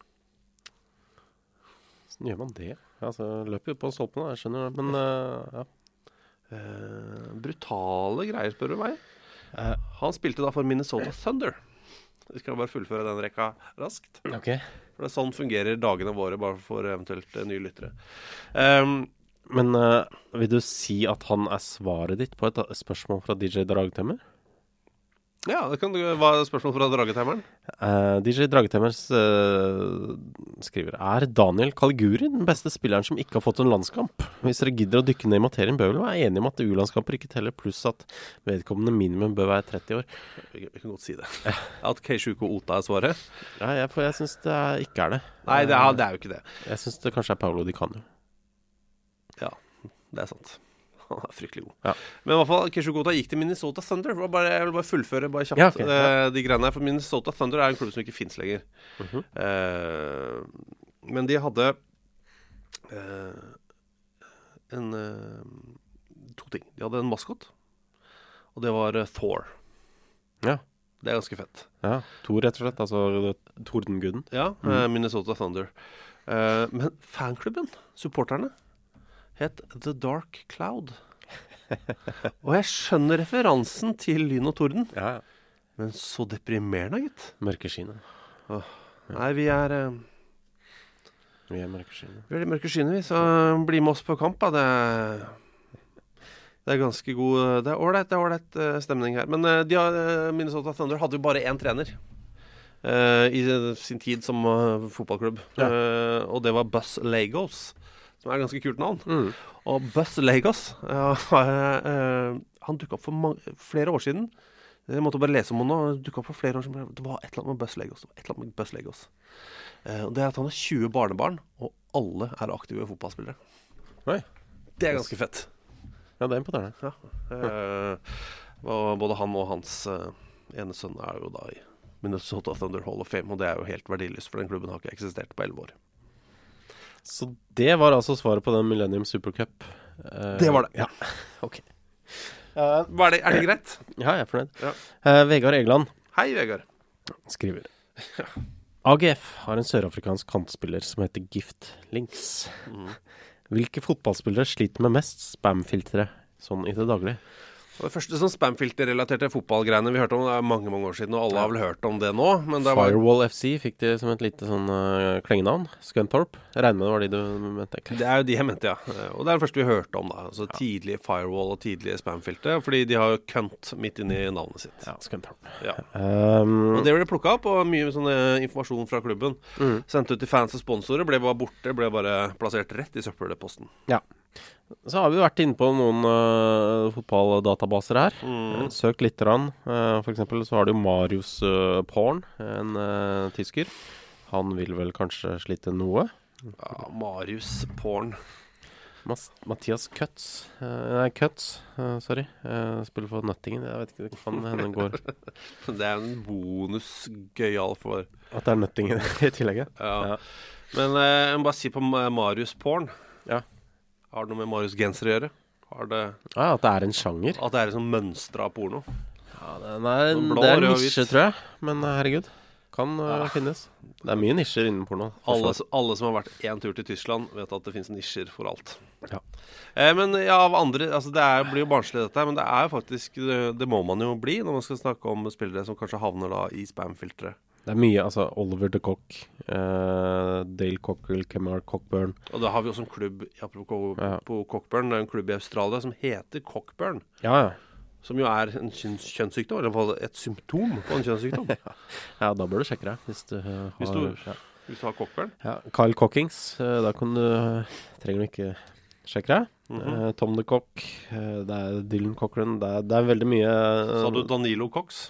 Hvordan gjør man det? Altså, løper jo på stolpen, jeg skjønner det, men eh, ja. Eh, brutale greier, spør du meg. Eh. Han spilte da for Minnesota Thunder. Vi skal bare fullføre den rekka raskt. Ok. For det er sånn fungerer dagene våre, bare for eventuelt eh, nye lyttere. Um, Men eh, vil du si at han er svaret ditt på et spørsmål fra D J Dragtemmer? Ja, det kan hva er spørsmål fra Dragetemmeren? Uh, D J Dragetemmers uh, skriver: Er Daniel Caliguri den beste spilleren som ikke har fått en landskamp? Hvis dere gidder å dykke ned i materien, bør vel være enige om at U-landskamper ikke teller, pluss at vedkommende minimum bør være tretti år. Vi, vi kan godt si det. At Keishuko Ota er svaret? Ja, jeg, for jeg synes det er, ikke er det. Nei, det er, det er jo ikke det. Jeg synes det kanskje er Paolo Di Canio. Ja, det er sant. Han er fryktelig god. Ja. Men i hvert fall, Keishuko Ota gikk til Minnesota Thunder. Bare, jeg vil bare fullføre bare kjapt ja, okay. uh, de greiene her. For Minnesota Thunder er en klubb som ikke finnes lenger. Uh-huh. Uh, men de hadde uh, en uh, to ting. De hadde en maskot, og det var uh, Thor. Ja. Det er ganske fett. Ja, Thor rett og slett. Altså Tordenguden. Ja, uh, mm. Minnesota Thunder. Uh, men fanklubben, supporterne, het The Dark Cloud. Og jeg skjønner referansen til Lyn og Torden. Ja. Men så deprimerende, gitt. Mørkeskyene. Åh, nei, vi er... Uh, vi er mørkeskyene. Vi er de mørkeskyene, vi. Så bli med oss på kamp, da. Det er, det er ganske god... Det er ålreit, det er ålreit uh, stemning her. Men uh, de har, uh, Minnesota Thunder hadde jo bare én trener. Uh, I sin tid som uh, fotballklubb. Ja. Uh, og det var Buzz Lagos. Som er et ganske kult navn. Mm. Og Buzz Lagos, uh, uh, han dukket opp for mange, flere år siden. Jeg måtte bare lese om han nå. Han dukket opp for flere år siden. Det var et eller annet med Buzz Lagos. Det var et eller annet med Buzz Lagos. Uh, og det er at han har tjue barnebarn, og alle er aktive fotballspillere. Oi. Det er ganske fett. Ja, det er imponerende. Ja. Uh, og både han og hans uh, ene sønn er jo da i Minnesota Thunder Hall of Fame, og det er jo helt verdiløst, for den klubben har ikke eksistert på elleve år. Så det var altså svaret på den Millennium Supercup. Uh, det var det. Ja, ok. Uh, er, det, er det greit? Ja, jeg er fornøyd. Ja. Uh, Vegard Egeland. Hei, Vegard. Skriver. A G F har en sørafrikansk kantspiller som heter Gift Links. Mm. Hvilke fotballspillere sliter med mest spamfiltre sånn i det daglige? Det første sånn spamfilter-relaterte fotballgreiene vi hørte om, det er mange, mange år siden, og alle ja. har vel hørt om det nå. Men det var... Firewall F C fikk de som et lite sånn uh, klengenavn. Scunthorpe. Jeg regner med det var de du mente, egentlig. Det er jo de jeg mente, ja. Og det er det første vi hørte om, da. Altså ja. Tidlige firewall og tidlige spamfilter, fordi de har jo kønt midt inn i navnet sitt. Ja, Scunthorpe. Ja. Um... Og det ble plukket opp, og mye sånn informasjon fra klubben. Mm. Sendt ut til fans og sponsorer, ble bare borte, ble bare plassert rett i søppelposten. Ja. Så har vi vært inne på noen uh, fotballdatabaser her. Mm. Søkt litt rann. Uh, for eksempel så har du Marius uh, Porn, en uh, tysker. Han vil vel kanskje slite noe. Ja, Marius Porn. Mas Mathias Cuts. Uh, nei, Cuts, uh, sorry. Uh, spiller for Nøttingen. Jeg vet ikke, det kan hende går. Det er en bonus gøyal for... At det er Nøttingen i tillegg. Ja. Ja. Men uh, jeg må bare si på Marius Porn. Ja. Har det noe med Marius Genser å gjøre? Har det... Ja, at det er en sjanger. At det er en sånn mønstre av porno. Ja, det er, blå, det er en nisje, tror jeg. Men herregud, kan ja. uh, finnes. Det er mye nisjer innen porno. Alle, alle som har vært en tur til Tyskland vet at det finnes nisjer for alt. Ja. Eh, men ja, av andre, altså det er, blir jo barnslig dette, men det er jo faktisk, det, det må man jo bli når man skal snakke om spillere som kanskje havner da i spamfiltre. Det er mye, altså Oliver de Kock, uh, Dale Cockerill, Kemar Cockburn. Og da har vi også en klubb apropos ja. på Cockburn, det er en klubb i Australia som heter Cockburn. Ja, ja. Som jo er en kjønns kjønnssykdom, eller i hvert fall et symptom på en kjønnssykdom. Ja, da bør du sjekke deg, hvis du uh, har... Hvis du, ja. hvis du har Cockburn? Ja, Kyle Cockings, uh, da kan du, uh, trenger du ikke sjekke deg. Mm -hmm. uh, Tom de Kock, uh, det er Dylan Cochran, det er, det er veldig mye... Uh, Sa du Danilo Cox?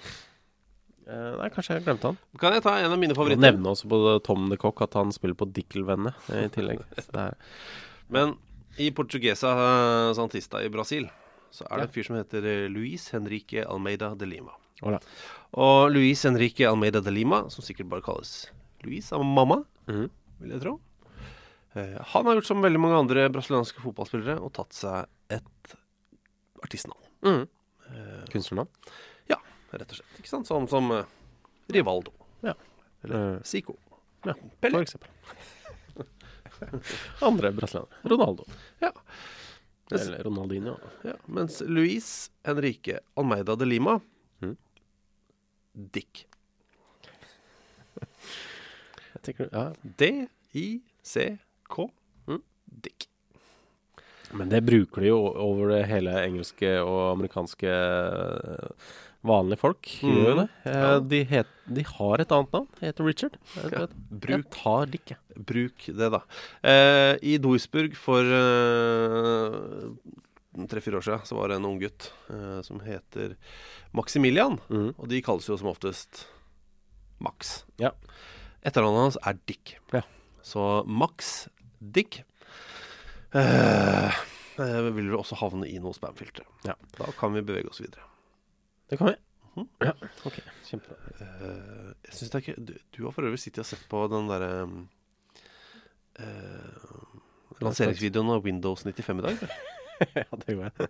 Uh, nei, kanskje jeg glemte han. Kan jeg ta en av mine favoritter? Jeg nevner også på Tom de Kock at han spiller på Dickelvenne i tillegg. Det er... Men i Portuguesa Santista i Brasil så er det ja. en fyr som heter Luis Henrique Almeida de Lima. Hola. Og Luis Henrique Almeida de Lima, som sikkert bare kalles Luis av mamma, mm-hmm. vil jeg tro. Uh, han har gjort som veldig mange andre brasilianske fotballspillere og tatt seg et artistnavn. Mm. Uh, Kunstnernavn? Ja, rett og slett. Ikke sant? Som, som uh, Rivaldo. Ja. Eller uh, Zico. Ja, Pelle. For eksempel. Andre brasilianere. Ronaldo. Ja. Mens, Eller Ronaldinho. Ja. Mens Luis Henrique Almeida de Lima mm. Dick. Jeg tenker, ja. D I C K mm. Dick. Men det bruker de jo over det hele engelske og amerikanske vanlige folk Mm. gjør jo det. Eh, Ja. de, het, de har et annet navn. Heter Richard. Jeg Ja. vet. Bruk. Jeg tar Dick, jeg. Bruk det, da. Eh, I Duisburg for eh, tre-fire år siden så var det en ung gutt eh, som heter Maximilian. Mhm. Og de kalles jo som oftest Max. Ja. Etternavnet hans er Dick. Ja. Så Max Dick eh, eh, vil vel også havne i noe spamfiltre. Ja. Da kan vi bevege oss videre. Det kan vi. Mhm. Ja, ok. Kjempebra. Eh, jeg synes det er ikke du, du har for øvrig sittet og sett på den derre eh, lanseringsvideoen av Windows nittifem i dag. Ja, det gjorde jeg.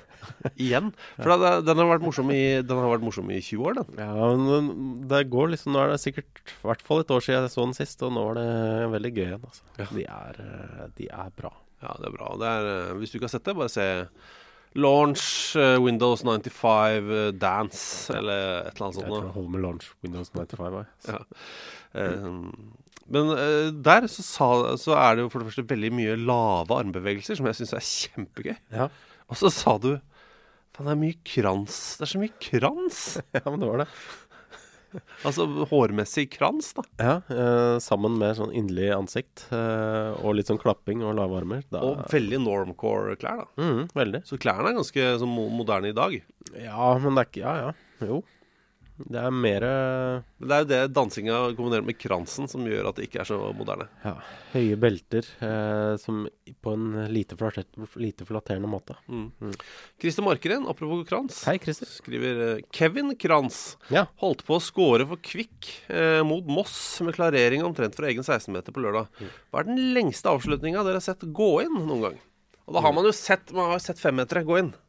Igjen. For da, den, har vært morsom i, den har vært morsom i tjue år, den. Ja, men det går liksom, nå er det sikkert i hvert fall et år siden jeg så den sist, og nå var det veldig gøy igjen, altså. Ja. De er, eh, de er bra. Ja, det er bra. Det er, eh, hvis du ikke har sett det, bare se Launch eh, Windows nittifem eh, Dance, eller et eller annet Jeg sånt. tror nå. jeg holder med launch Windows nittifem. jeg. Ja. Eh, men eh, der så, sa, så er det jo for det første veldig mye lave armbevegelser, som jeg synes er kjempegøy. Ja. Og så sa du, faen, det er mye krans. Det er så mye krans. Ja, men det var det. Altså hårmessig krans, da. Ja, eh, sammen med sånn inderlig ansikt, eh, og litt sånn klapping og lave armer. Da, Og veldig normcore-klær, da. Mhm, veldig. Så klærne er ganske sånn mo- moderne i dag. Ja, men det er ikke, ja, ja, jo. Det er mer, eh, Men det er jo det dansinga kombinert med kransen som gjør at det ikke er så moderne. ja, høye belter, eh, som på en lite, flattert, lite flatterende måte. Mm. Christer Markeren, apropos krans, Hei, Christer. skriver eh, Kevin Krans Ja. holdt på å score for Kvikk eh, mot Moss med klarering omtrent fra egen seksten-meter på lørdag. Hva er den lengste avslutninga dere har sett gå inn noen gang? Og da har man jo sett, man har sett femmetere gå inn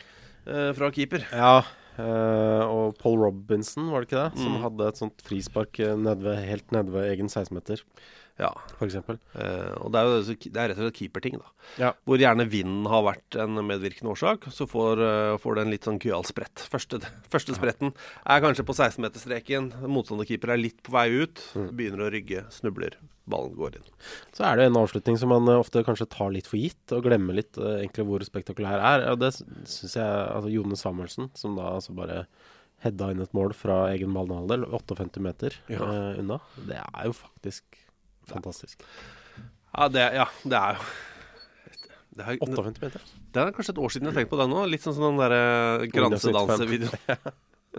eh, fra keeper. Ja, eh, og Paul Robinson, var det ikke det? Som Mm. hadde et sånt frispark eh, nede ved, helt nede ved egen seksten-meter, Ja, for eksempel. eh, og det er jo det er rett og slett keeperting, da. Ja. Hvor gjerne vinden har vært en medvirkende årsak, så får, uh, får det en litt sånn gøyal sprett. Første, første spretten er kanskje på seksten-meterstreken, motstanderkeeper er litt på vei ut, begynner å rygge, snubler, ballen går inn. Så er det en avslutning som man eh, ofte kanskje tar litt for gitt, og glemmer litt eh, egentlig hvor spektakulær er. Og det synes jeg, altså Jone Samuelsen, som da altså bare hedda inn et mål fra egen banehalvdel, femtiåtte meter Ja. eh, unna. Det er jo faktisk fantastisk. Ja, det, ja, det er jo det er, femtiåtte meter. det er kanskje et år siden jeg tenkte på den nå. Litt sånn som den der gransedansevideoen.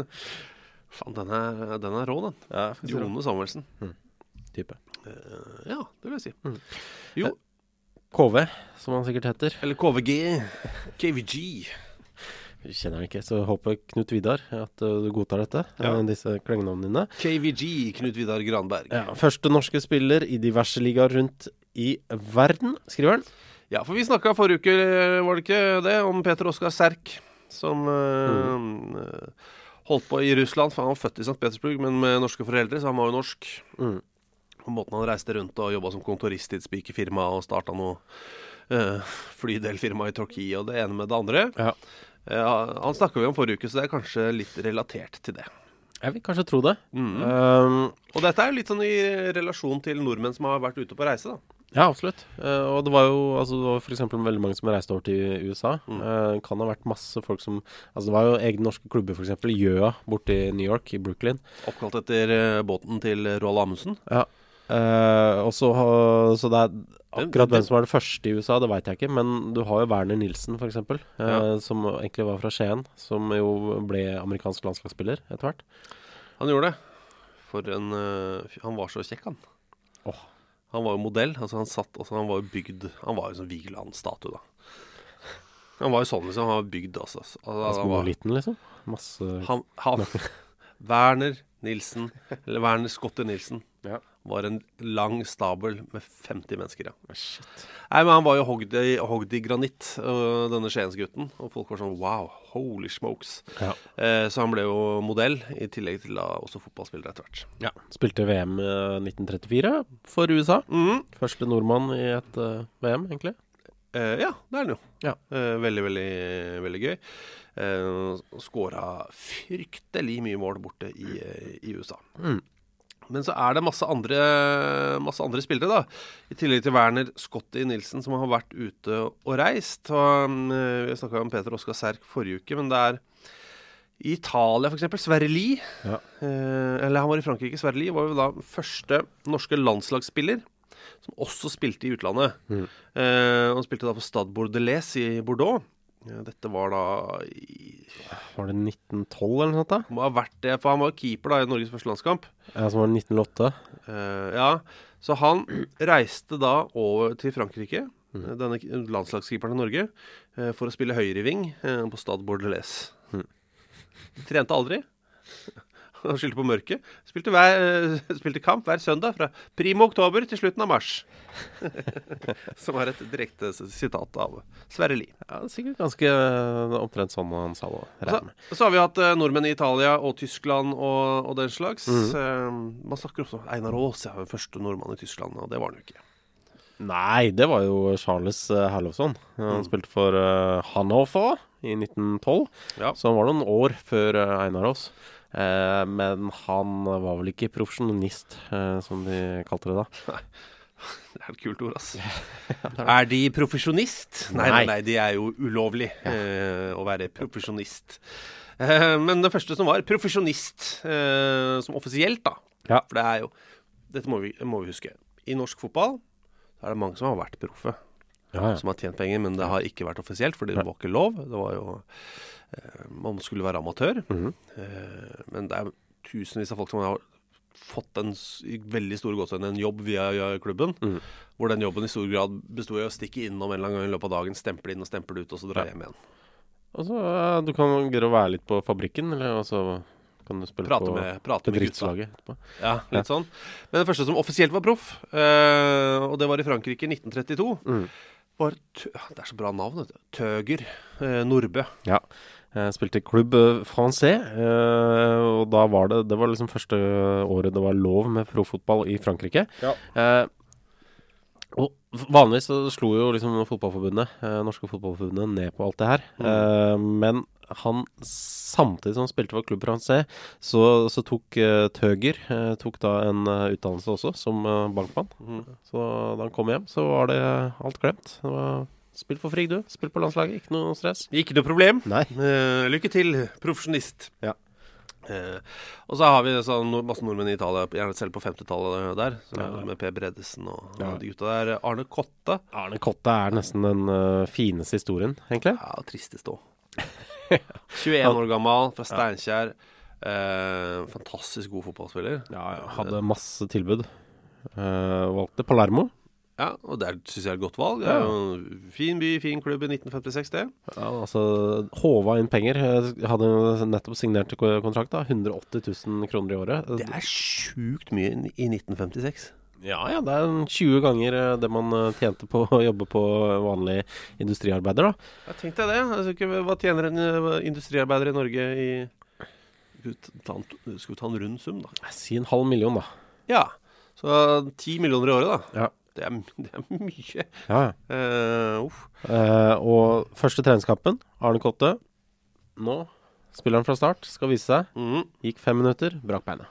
Faen, den er, den er rå, den. Ja, faktisk rå. Jone Samuelsen. Type. Eh, ja, det vil jeg si. Mm. Jo, K V, som han sikkert heter. eller K V G. K V G. Jeg kjenner han ikke, så jeg håper Knut Vidar at uh, du godtar dette, Ja. eh, disse klengenavnene dine. K V G, Knut Vidar Granberg. Ja, første norske spiller i diverse ligaer rundt i verden, skriver han. Ja, for vi snakket forrige uke, var det ikke det, om Peter Oskar Serk, som eh, eh, holdt på i Russland, for han var født i Sankt Petersburg, men med norske foreldre, så han var jo norsk. Mm. Og måten han reiste rundt og jobbet som kontorist i et spikerfirma, og startet noe eh, flydelfirma i Turkiet, og det ene med det andre. Ja. Eh, han snakket vi om forrige uke, så det er kanskje litt relatert til det. Jeg vil kanskje tro det. Mm. Um, Og dette er jo litt sånn i relasjon til nordmenn som har vært ute på reise, da. Ja, absolutt. Eh, og det var jo altså, det var for eksempel veldig mange som reiste over til U S A. Mm. Eh, kan ha vært masse folk som Altså det var jo egne norske klubber, for eksempel Gjøa borte i New York, i Brooklyn. Oppkalt etter eh, båten til Roald Amundsen. Ja. Eh, og så ha- Så det er akkurat det- hvem som var det første i U S A, det vet jeg ikke. Men du har jo Werner Nilsen, for eksempel, eh, Ja. som egentlig var fra Skien. Som jo ble amerikansk landslagsspiller etter hvert. Han gjorde det. For en eh, fy- Han var så kjekk, han. Åh. Han var jo modell. Altså han satt altså Han var jo bygd Han var jo sånn Vigeland-statue, da. Han var jo sånn, liksom. Han var bygd, altså. altså Han han som var, var liten, liksom. Masse han, han Werner Nilsen, eller Werner Skotte Nilsen, Ja. var en lang stabel med femti mennesker, ja. Shit. Nei, men han var jo hogd i, hogd i granitt, øh, denne Skiensgutten. Og folk var sånn, wow, holy smokes. Ja. Eh, så han ble jo modell, i tillegg til da også fotballspiller etter hvert. Ja. Spilte V M i nitten trettifire for U S A. Mhm. Første nordmann i et uh, V M, egentlig. Eh, ja, det er den jo. Ja. Eh, veldig, veldig, veldig gøy. Eh, skåra fryktelig mye mål borte i, eh, i U S A. Mm. Men så er det masse andre, masse andre spillere, da. I tillegg til Werner Scotty Nilsen, som har vært ute og reist. Og, um, vi snakket om Peter Oskar Serk forrige uke, men det er I Italia for eksempel, Sverre Lie, Ja. eh, eller han var i Frankrike, Sverre Lie var jo da første norske landslagsspiller som også spilte i utlandet. Mm. Eh, han spilte da for Stade Bordelais i Bordeaux. Ja, dette var da i, Var det nitten tolv eller noe sånt da? må ha vært det, for han var keeper da i Norges første landskamp. Ja, som var nitten null åtte. Eh, ja, så han reiste da over til Frankrike, mm. denne landslagskeeperen i Norge, eh, for å spille høyreving eh, på Stade Bordelais. Mm. Trente aldri. Han skyldte på mørket. Spilte, hver, spilte kamp hver søndag fra primo oktober til slutten av mars. Som er et direkte sitat av Sverre Lie. Ja, det er sikkert ganske uh, omtrent sånn han sa det. Så, så har vi hatt uh, nordmenn i Italia og Tyskland og, og den slags. Mm. Uh, man snakker også Einar Aas, ja, den første nordmann i Tyskland, og det var han jo ikke. Nei, det var jo Charles uh, Herlofsson. Han Mm. spilte for uh, Hannover i nitten tolv, Ja. så han var noen år før uh, Einar Aas. Eh, men han var vel ikke profesjonist, eh, som de kalte det da. Det er et kult ord, ass. Er de profesjonist? Nei, nei, nei, de er jo ulovlig eh, å være profesjonist. Eh, men det første som var profesjonist, eh, som offisielt da, Ja. for det er jo, dette må vi, må vi huske, i norsk fotball så er det mange som har vært proffe, Ja, ja. som har tjent penger, men det har ikke vært offisielt, fordi det var ikke lov. Det var jo, eh, man skulle være amatør, Mhm. eh, men det er tusenvis av folk som har fått en s- i veldig store gåsehøyne en jobb via ja, klubben, Mhm. hvor den jobben i stor grad bestod i å stikke innom en eller annen gang i løpet av dagen, stemple inn og stemple ut, og så dra Ja. hjem igjen. Og så uh, du kan gøyre å være litt på fabrikken, eller altså kan du spille Prate på med, prate med gutta. bedriftslaget etterpå. Ja, litt sånn. Men det første som offisielt var proff, eh, og det var i Frankrike i nitten trettito, Mm. var, tø det er så bra navn, vet du. Tøger eh, Nordbø. Ja. Jeg spilte i Club Français, eh, og da var det, det var liksom første året det var lov med profotball i Frankrike. Ja. Eh, og vanligvis så slo jo liksom fotballforbundet, eh, norske fotballforbundet, ned på alt det her. Mm. Eh, men han, samtidig som han spilte for Club Français, så, så tok eh, Tøger, eh, tok da en eh, utdannelse også, som eh, bankmann. Mm. Så da han kom hjem, så var det alt glemt. Det var spill for Frigg, du. Spill på landslaget, ikke noe stress. Ikke noe problem. Nei. Eh, lykke til, profesjonist. Ja. Eh, og så har vi sånn, nord masse nordmenn i Italia, gjerne selv på femtitallet der, så, Ja. med Per Breddesen og, Ja. og de gutta der. Arne Kotte. Arne Kotte er nesten den uh, fineste historien, egentlig. Ja, tristest også. tjueen år gammel, fra Steinkjer. Eh, fantastisk god fotballspiller. Ja, ja. Hadde masse tilbud. Uh, valgte Palermo. Ja, og det synes jeg er et godt valg. Det er jo en fin by, fin klubb i nitten femtiseks, det. Ja, altså, håva inn penger. Jeg hadde jo nettopp signert ko- kontrakt da. hundre og åtti tusen kroner i året. Det er sjukt mye i- i nitten femtiseks. Ja, ja, det er en tjue ganger eh, det man eh, tjente på å jobbe på vanlig industriarbeider da. Jeg tenkte det. Jeg synes ikke, hva tjener en eh, industriarbeider i Norge i... Skal vi ta en, skal vi ta en rund sum, da? Si en halv million da. Ja, så ti millioner i året, da. Ja. Det er, det er mye. Ja, ja. Eh, uff. Eh, og første treningskampen, Arne Kotte. Nå spiller han fra start, skal vise seg. Mhm. Gikk fem minutter, brak beina.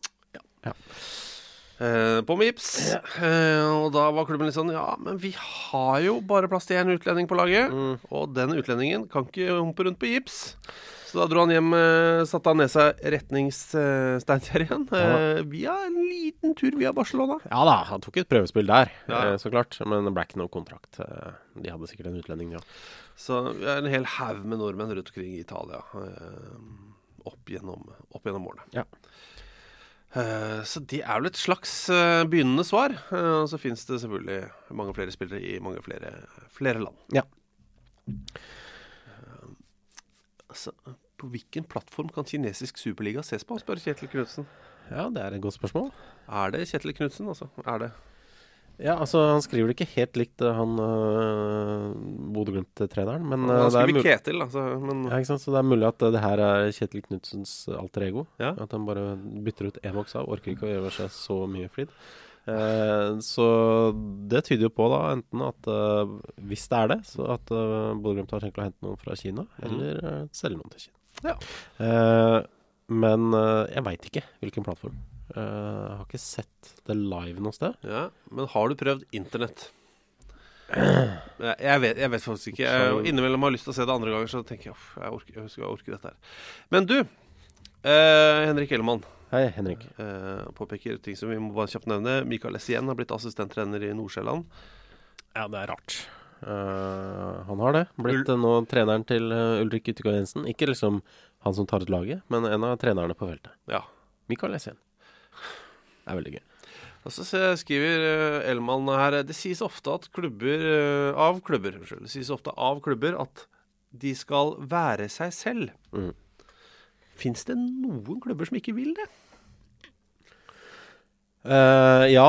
Eh, på med gips. Eh, og da var klubben litt sånn, ja, men vi har jo bare plass til en utlending på laget, Mm. og den utlendingen kan ikke humpe rundt på gips. Så da dro han hjem, eh, satte han ned seg retningssteinkjer igjen. Eh, via en liten tur via Barcelona. Ja da, han tok et prøvespill der, Ja. eh, så klart. Men det ble ikke noe kontrakt. Eh, De hadde sikkert en utlending, ja. Så vi er en hel haug med nordmenn rundt omkring i Italia, eh, opp gjennom, opp gjennom årene. Ja. Eh, så det er vel et slags eh, begynnende svar. Eh, og så finnes det selvfølgelig mange flere spillere i mange flere, flere land. Ja. Eh, altså, på hvilken plattform kan kinesisk superliga ses på, spør Kjetil Knudsen. Ja, det er et godt spørsmål. Er det Kjetil Knudsen, altså? Er det? Ja, altså, han skriver det ikke helt likt eh, han uh, Bodø-Glimt-treneren, men eh, Han det er skriver mulig. Ketil, altså. Men Ja, ikke sant? Så det er mulig at eh, det her er Kjetil Knudsens alter ego. Ja. At han bare bytter ut en bokstav, orker ikke å gjøre seg så mye flid. Eh, så det tyder jo på da, enten at eh, hvis det er det, så at uh, Bodø-Glimt har tenkt å hente noen fra Kina, eller uh, selge noen til Kina. Ja. Eh, men eh, jeg vet ikke hvilken plattform. Eh, jeg har ikke sett det live noe sted. ja, men har du prøvd internett? Jeg, jeg, vet, jeg vet faktisk ikke. Jeg, innimellom har lyst til å se det andre ganger, så tenker jeg, jeg, orker, jeg skal orke dette her. Men du, eh, Henrik Ellemann. Hei, Henrik. Eh, påpeker ting som vi må bare kjapt nevne. Mikael Essien har blitt assistenttrener i Nordsjælland. Ja, det er rart. Uh, han har det. Blitt uh, nå treneren til uh, Ulrik Yttergård Jensen. Ikke liksom han som tar ut laget, men en av trenerne på feltet. Ja. Mikael Essien. Det er veldig gøy. Og så skriver uh, Ellemann her, det sies ofte at klubber, uh, av klubber, unnskyld, det sies ofte av klubber at de skal være seg selv. Mm. Finnes det noen klubber som ikke vil det? Uh, ja.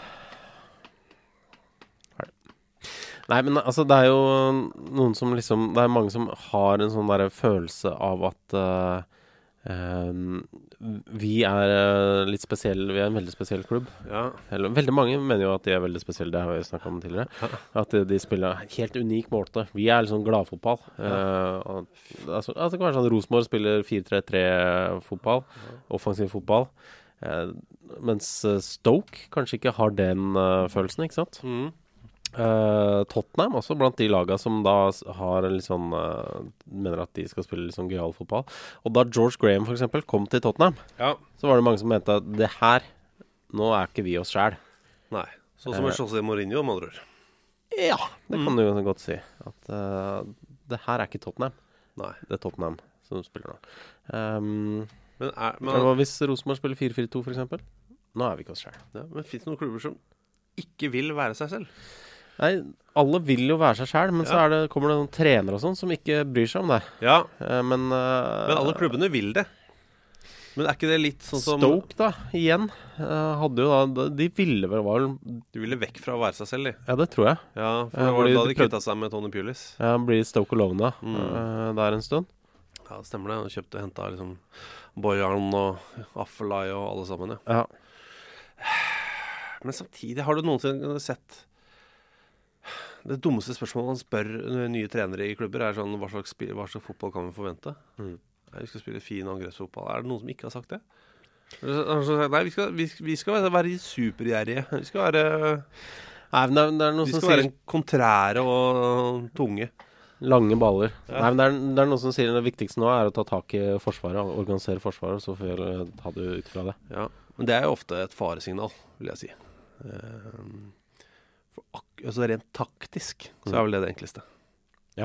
Nei, men altså, det er jo noen som liksom, det er mange som har en sånn der følelse av at uh, uh, vi er uh, litt spesiell, vi er en veldig spesiell klubb. Ja. Eller, veldig mange mener jo at de er veldig spesielle, det har vi snakket om tidligere. Ja. At de, de spiller en helt unik måte. Vi er liksom gladfotball. Ja. Uh, og, altså, altså, det kan være sånn Rosenborg spiller fire tre tre fotball, ja. Offensiv fotball. Uh, mens Stoke kanskje ikke har den uh, følelsen, ikke sant? Mhm. Uh, Tottenham også blant de laga som da har litt sånn uh, mener at de skal spille litt sånn gøyal fotball. Og da George Graham for eksempel kom til Tottenham, ja. Så var det mange som mente at det her, nå er ikke vi oss selv. Nei, sånn som uh, José Mourinho, med andre ord. Ja, det mm. kan du jo godt si. At uh, det her er ikke Tottenham. Nei. Det er Tottenham som spiller nå. Um, men er, men, hvis Rosenborg spiller fire fire to for eksempel, nå er vi ikke oss selv. Ja, men finnes det noen klubber som ikke vil være seg selv? Nei, alle vil jo være seg selv, men ja. Så er det, kommer det noen trenere og sånn som ikke bryr seg om det. Ja, uh, men, uh, men alle klubbene vil det. Men er ikke det litt sånn som Stoke da, igjen, uh, hadde jo da, de ville vel var De ville vekk fra å være seg selv, de. Ja, det tror jeg. Ja, for det var uh, da de kuttet seg med Tony Pulis. Ja, han blir Stoke Alone da, mm. uh, der en stund. Ja, det stemmer det. Han kjøpte, hentet liksom Bojan og Affelay og alle sammen, ja. Ja. Men samtidig, har du noensinne sett det dummeste spørsmålet man spør nye trenere i klubber er sånn, hva slags, hva slags fotball kan vi forvente? Mm. Nei, vi skal spille fin angrepsfotball. Er det noen som ikke har sagt det? Nei, vi skal, vi, vi skal være supergjerrige. Vi skal være Nei, men det er, det er noe Vi som skal sier, være en kontrære og tunge. Lange baller. Ja. Nei, men det er, det er noe som sier det viktigste nå er å ta tak i forsvaret, organisere forsvaret, så får vi ta det ut fra det. Ja, men det er jo ofte et faresignal, vil jeg si. Um, for ak- altså rent taktisk så er vel det det enkleste. Ja.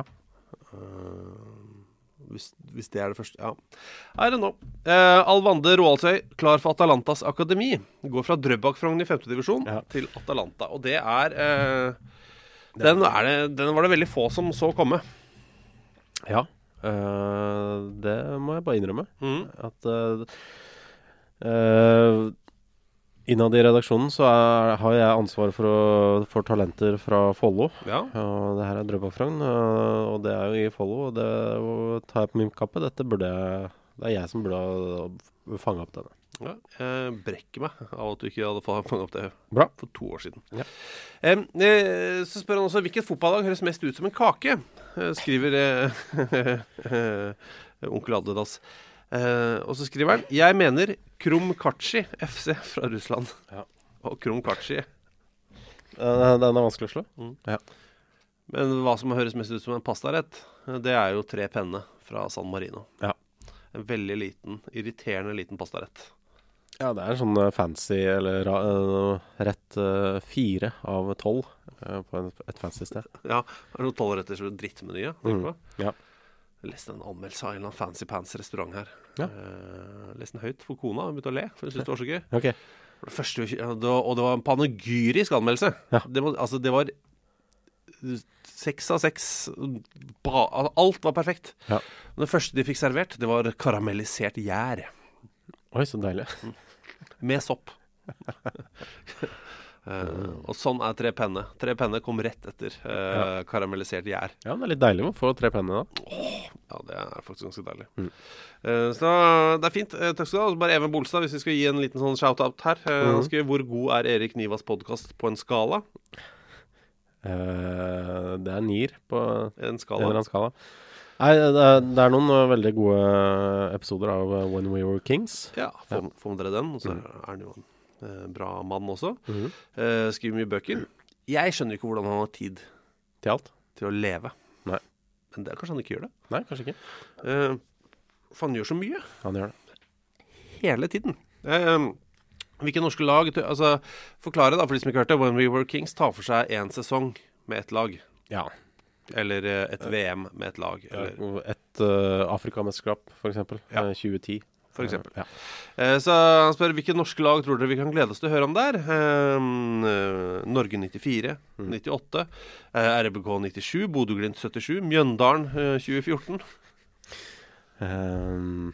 Uh, hvis, hvis det er det første, ja. I don't know. Uh, Alvande Roaldsøy, klar for Atalantas akademi. Går fra Drøbak-Frogn i femte divisjon ja. til Atalanta. Og det er, uh, den, er det, den var det veldig få som så komme. Ja, uh, det må jeg bare innrømme. Mm. At uh, uh, innad i redaksjonen så er, har jeg ansvar for, å, for talenter fra Follo. Ja. Og det her er Drøbak-Frogn, og det er jo i Follo, og det tar jeg på min kappe. Dette burde jeg, det er jeg som burde fange opp denne. Ja, jeg brekker meg av at du ikke hadde fanget opp det Bra. For to år siden. Ja. Eh, eh, så spør han også, hvilket fotballag høres mest ut som en kake? Eh, skriver eh, onkel Adidas. Eh, og så skriver han, jeg mener Krumkachi F C fra Russland. Ja. Og Krumkachi. Den, den er vanskelig å slå. Mm. Ja. Men hva som høres mest ut som en pastarett, det er jo tre penne fra San Marino. Ja. En veldig liten, irriterende liten pastarett. Ja, det er en sånn fancy, eller uh, rett uh, fire av tolv uh, på en, et fancy sted. Ja, det er noen tolvretters drittmeny, ja. Mm. Ja. Jeg leste en anmeldelse av en eller annen fancy pants restaurant her. Ja. Uh, leste den høyt for kona, hun begynte å le, for hun syntes det var så gøy. Okay. Det første, ja, det var, og det var en panegyrisk anmeldelse. Ja. Det var, altså, det var seks av seks, ba, alt var perfekt. Ja. Det første de fikk servert, det var karamellisert gjær. Oi, så deilig. Med sopp. Uh, og sånn er tre penne. Tre penne kom rett etter uh, ja. karamellisert gjær. Ja, det er litt deilig å få tre penne da. Oh, ja, det er faktisk ganske deilig. Mm. Uh, så det er fint. Uh, takk skal du ha. Bare Even Bolstad, hvis vi skal gi en liten sånn shout-out her. Uh, mm. skal vi, hvor god er Erik Nivas podcast på en skala? Uh, det er nier på en skala. En eller annen skala. Nei, det er, det er noen uh, veldig gode episoder av uh, When We Were Kings. Ja, få ja. med dere den. Og så mm. er han jo en uh, bra mann også. Mm. Uh, skriver mye bøker. Jeg skjønner ikke hvordan han har tid Til alt? til å leve. Nei. Men det, kanskje han ikke gjør det. Nei, kanskje ikke. Uh, for han gjør så mye. Han gjør det. Hele tiden. Uh, hvilke norske lag, altså, forklare da, for de som ikke har hørt det, When We Were Kings tar for seg en sesong med et lag. Ja. Eller uh, et V M med et lag. Eller... Et uh, Afrikamesterskap, for eksempel. Ja. Uh, tjue ti. For eksempel. Ja. Eh, så han spør, hvilke norske lag tror dere vi kan glede oss til å høre om der? Eh, Norge nittifire, mm. nittiåtte, eh, R B K nittisju, Bodø-Glimt syttisju, Mjøndalen eh, tjue fjorten. Um.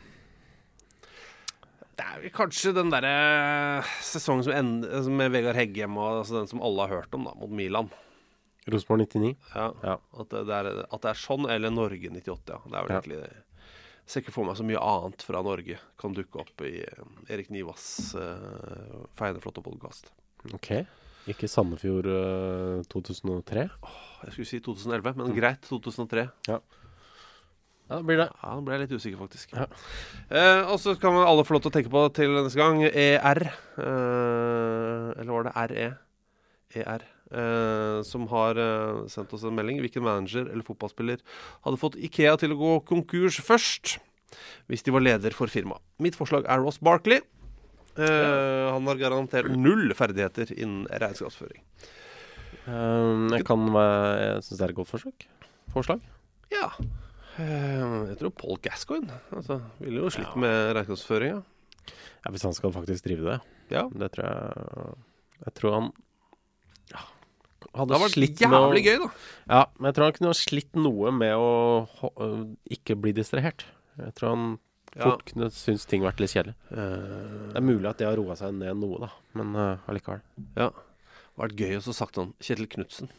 Det er vel kanskje den der sesongen som ender, med Vegard Heggem, og, altså den som alle har hørt om da, mot Milan. Rosenborg nittini. Ja, ja. At, det er, at det er sånn, eller Norge nittiåtte, ja. Det er vel ja. egentlig det. Jeg ser ikke for meg så mye annet fra Norge kan dukke opp i Erik Nivas uh, feiende flotte podcast. Ok. Ikke Sandefjord uh, to tusen og tre? Oh, jeg skulle si to tusen og elleve, men mm. greit, to tusen og tre. Ja. Ja, det blir det. Ja, det ble jeg litt usikker faktisk. Ja. Uh, og så kan man alle få lov til å tenke på til neste gang E R, uh, eller var det R E? E R. Uh, som har uh, sendt oss en melding. Hvilken manager eller fotballspiller hadde fått IKEA til å gå konkurs først hvis de var leder for firmaet? Mitt forslag er Ross Barkley. Uh, ja. Han har garantert null ferdigheter innen regnskapsføring. Um, jeg kan Jeg synes det er et godt forsøk. Forslag? Ja. Uh, jeg tror Paul Gascoigne altså, ville jo slitt ja. med regnskapsføring. Ja. Ja, hvis han skal faktisk drive det. Ja. Det tror jeg Jeg tror han hadde det har vært slitt jævlig å, gøy da. Ja, men jeg tror han kunne ha slitt noe med å uh, ikke bli distrahert. Jeg tror han fort ja. kunne synes ting vært litt kjedelig. Uh, det er mulig at det har roet seg ned noe da, men uh, allikevel. Ja, det har vært gøy å sagt sånn Kjetil Knudsen.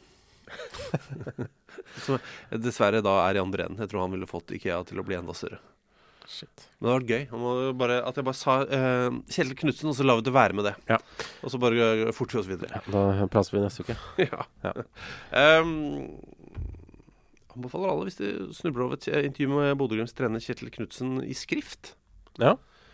Som dessverre da er i andre enden. Jeg tror han ville fått IKEA til å bli enda større. Shit. Men det var gøy. Han må bare, at jeg bare sa uh, Kjetil Knudsen, og så la vi det være med det. Ja. Og så bare forter vi oss videre. Ja, da prater vi neste uke. ja. ja. Um, anbefaler alle hvis de snubler over et intervju med Bodø-Glimts trener Kjetil Knudsen i skrift. Ja.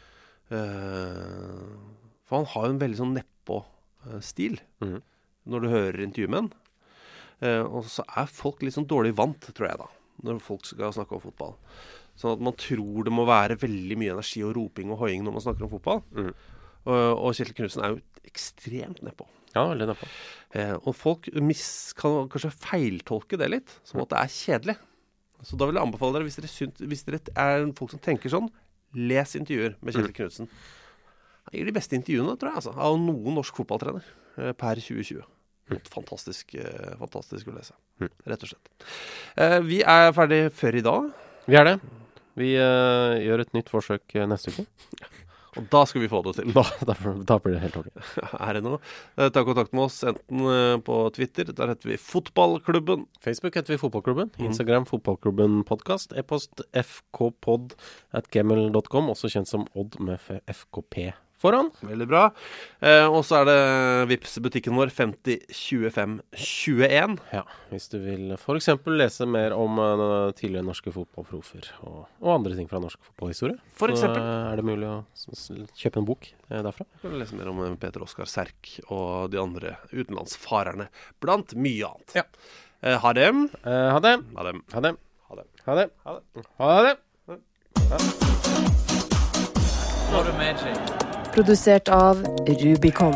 Uh, for han har jo en veldig sånn nedpå-stil mm. når du hører intervjuet med han. Uh, og så er folk litt sånn dårlig vant, tror jeg da, når folk skal snakke om fotball. Sånn at man tror det må være veldig mye energi og roping og hoiing når man snakker om fotball. Mm. Og, og Kjetil Knudsen er jo ekstremt nedpå. Ja, veldig nedpå. Eh, og folk mis, kan kanskje feiltolke det litt, som at det er kjedelig. Så da vil jeg anbefale dere, hvis dere, synt, hvis dere er folk som tenker sånn, les intervjuer med Kjetil mm. Knudsen. Han gir de beste intervjuene, tror jeg, altså, av noen norsk fotballtrener eh, per tjue tjue. Mm. Fantastisk, eh, fantastisk å lese, mm. rett og slett. Eh, vi er ferdig før i dag. Vi er det. Vi uh, gjør et nytt forsøk uh, neste uke. Og da skal vi få det til. Da, da, da blir det helt ok. Er det noe? Uh, ta kontakt med oss enten uh, på Twitter, der heter vi Fotballklubben. Facebook heter vi Fotballklubben. Instagram mm. Fotballklubben podcast. E-post fkpod at gmail dot com, også kjent som Odd med fkp foran. Veldig bra. Eh, og så er det Vipps-butikken vår femti tjuefem tjueen. Ja, hvis du vil for eksempel lese mer om uh, tidligere norske fotballprofer og, og andre ting fra norsk fotballhistorie. For eksempel. Så uh, er det mulig å s- kjøpe en bok uh, derfra. Du kan lese mer om Peter Oskar Serk og de andre utenlandsfarerne, blant mye annet. Ja. Eh, ha dem. Uh, ha det. Ha dem. Ha det. Ha dem. Ha det. Ha det. Ha det. Ha det. What a magic. Produsert av Rubicon.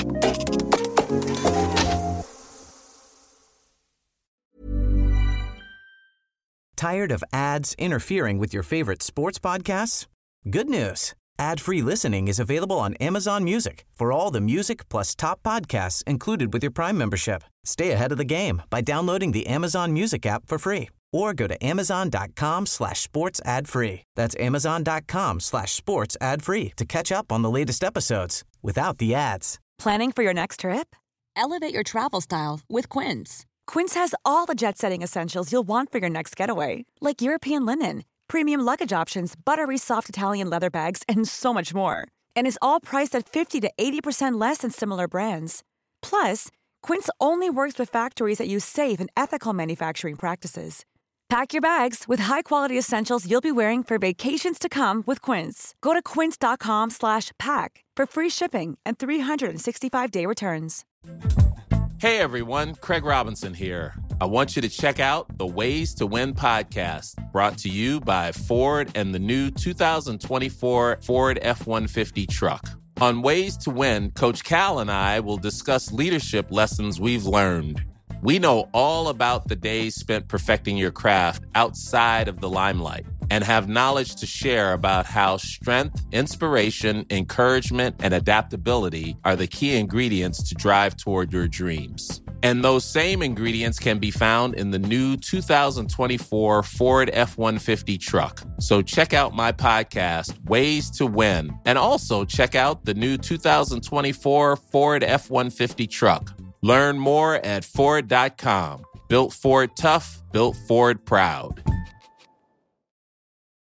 Tired of ads interfering with your favorite sports podcasts? Good news. Ad-free listening is available on Amazon Music for all the music plus top podcasts included with your Prime membership. Stay ahead of the game by downloading the Amazon Music app for free or go to amazon.com slash sports ad free. That's amazon.com slash sports ad free to catch up on the latest episodes without the ads. Planning for your next trip? Elevate your travel style with Quince. Quince has all the jet-setting essentials you'll want for your next getaway, like European linen, premium luggage options, buttery soft Italian leather bags, and so much more. And is all priced at fifty to eighty percent less than similar brands. Plus, Quince only works with factories that use safe and ethical manufacturing practices. Pack your bags with high-quality essentials you'll be wearing for vacations to come with Quince. Go to quince.com slash pack for free shipping and three sixty-five day returns. Hey everyone, Craig Robinson here. I want you to check out the Ways to Win podcast, brought to you by Ford and the new two thousand twenty-four Ford F one fifty truck. On Ways to Win, Coach Cal and I will discuss leadership lessons we've learned. We know all about the days spent perfecting your craft outside of the limelight and have knowledge to share about how strength, inspiration, encouragement, and adaptability are the key ingredients to drive toward your dreams. And those same ingredients can be found in the new two thousand twenty-four Ford F one fifty truck. So check out my podcast, Ways to Win, and also check out the new two thousand twenty-four Ford F one fifty truck. Learn more at Ford dot com. Built Ford tough, built Ford proud.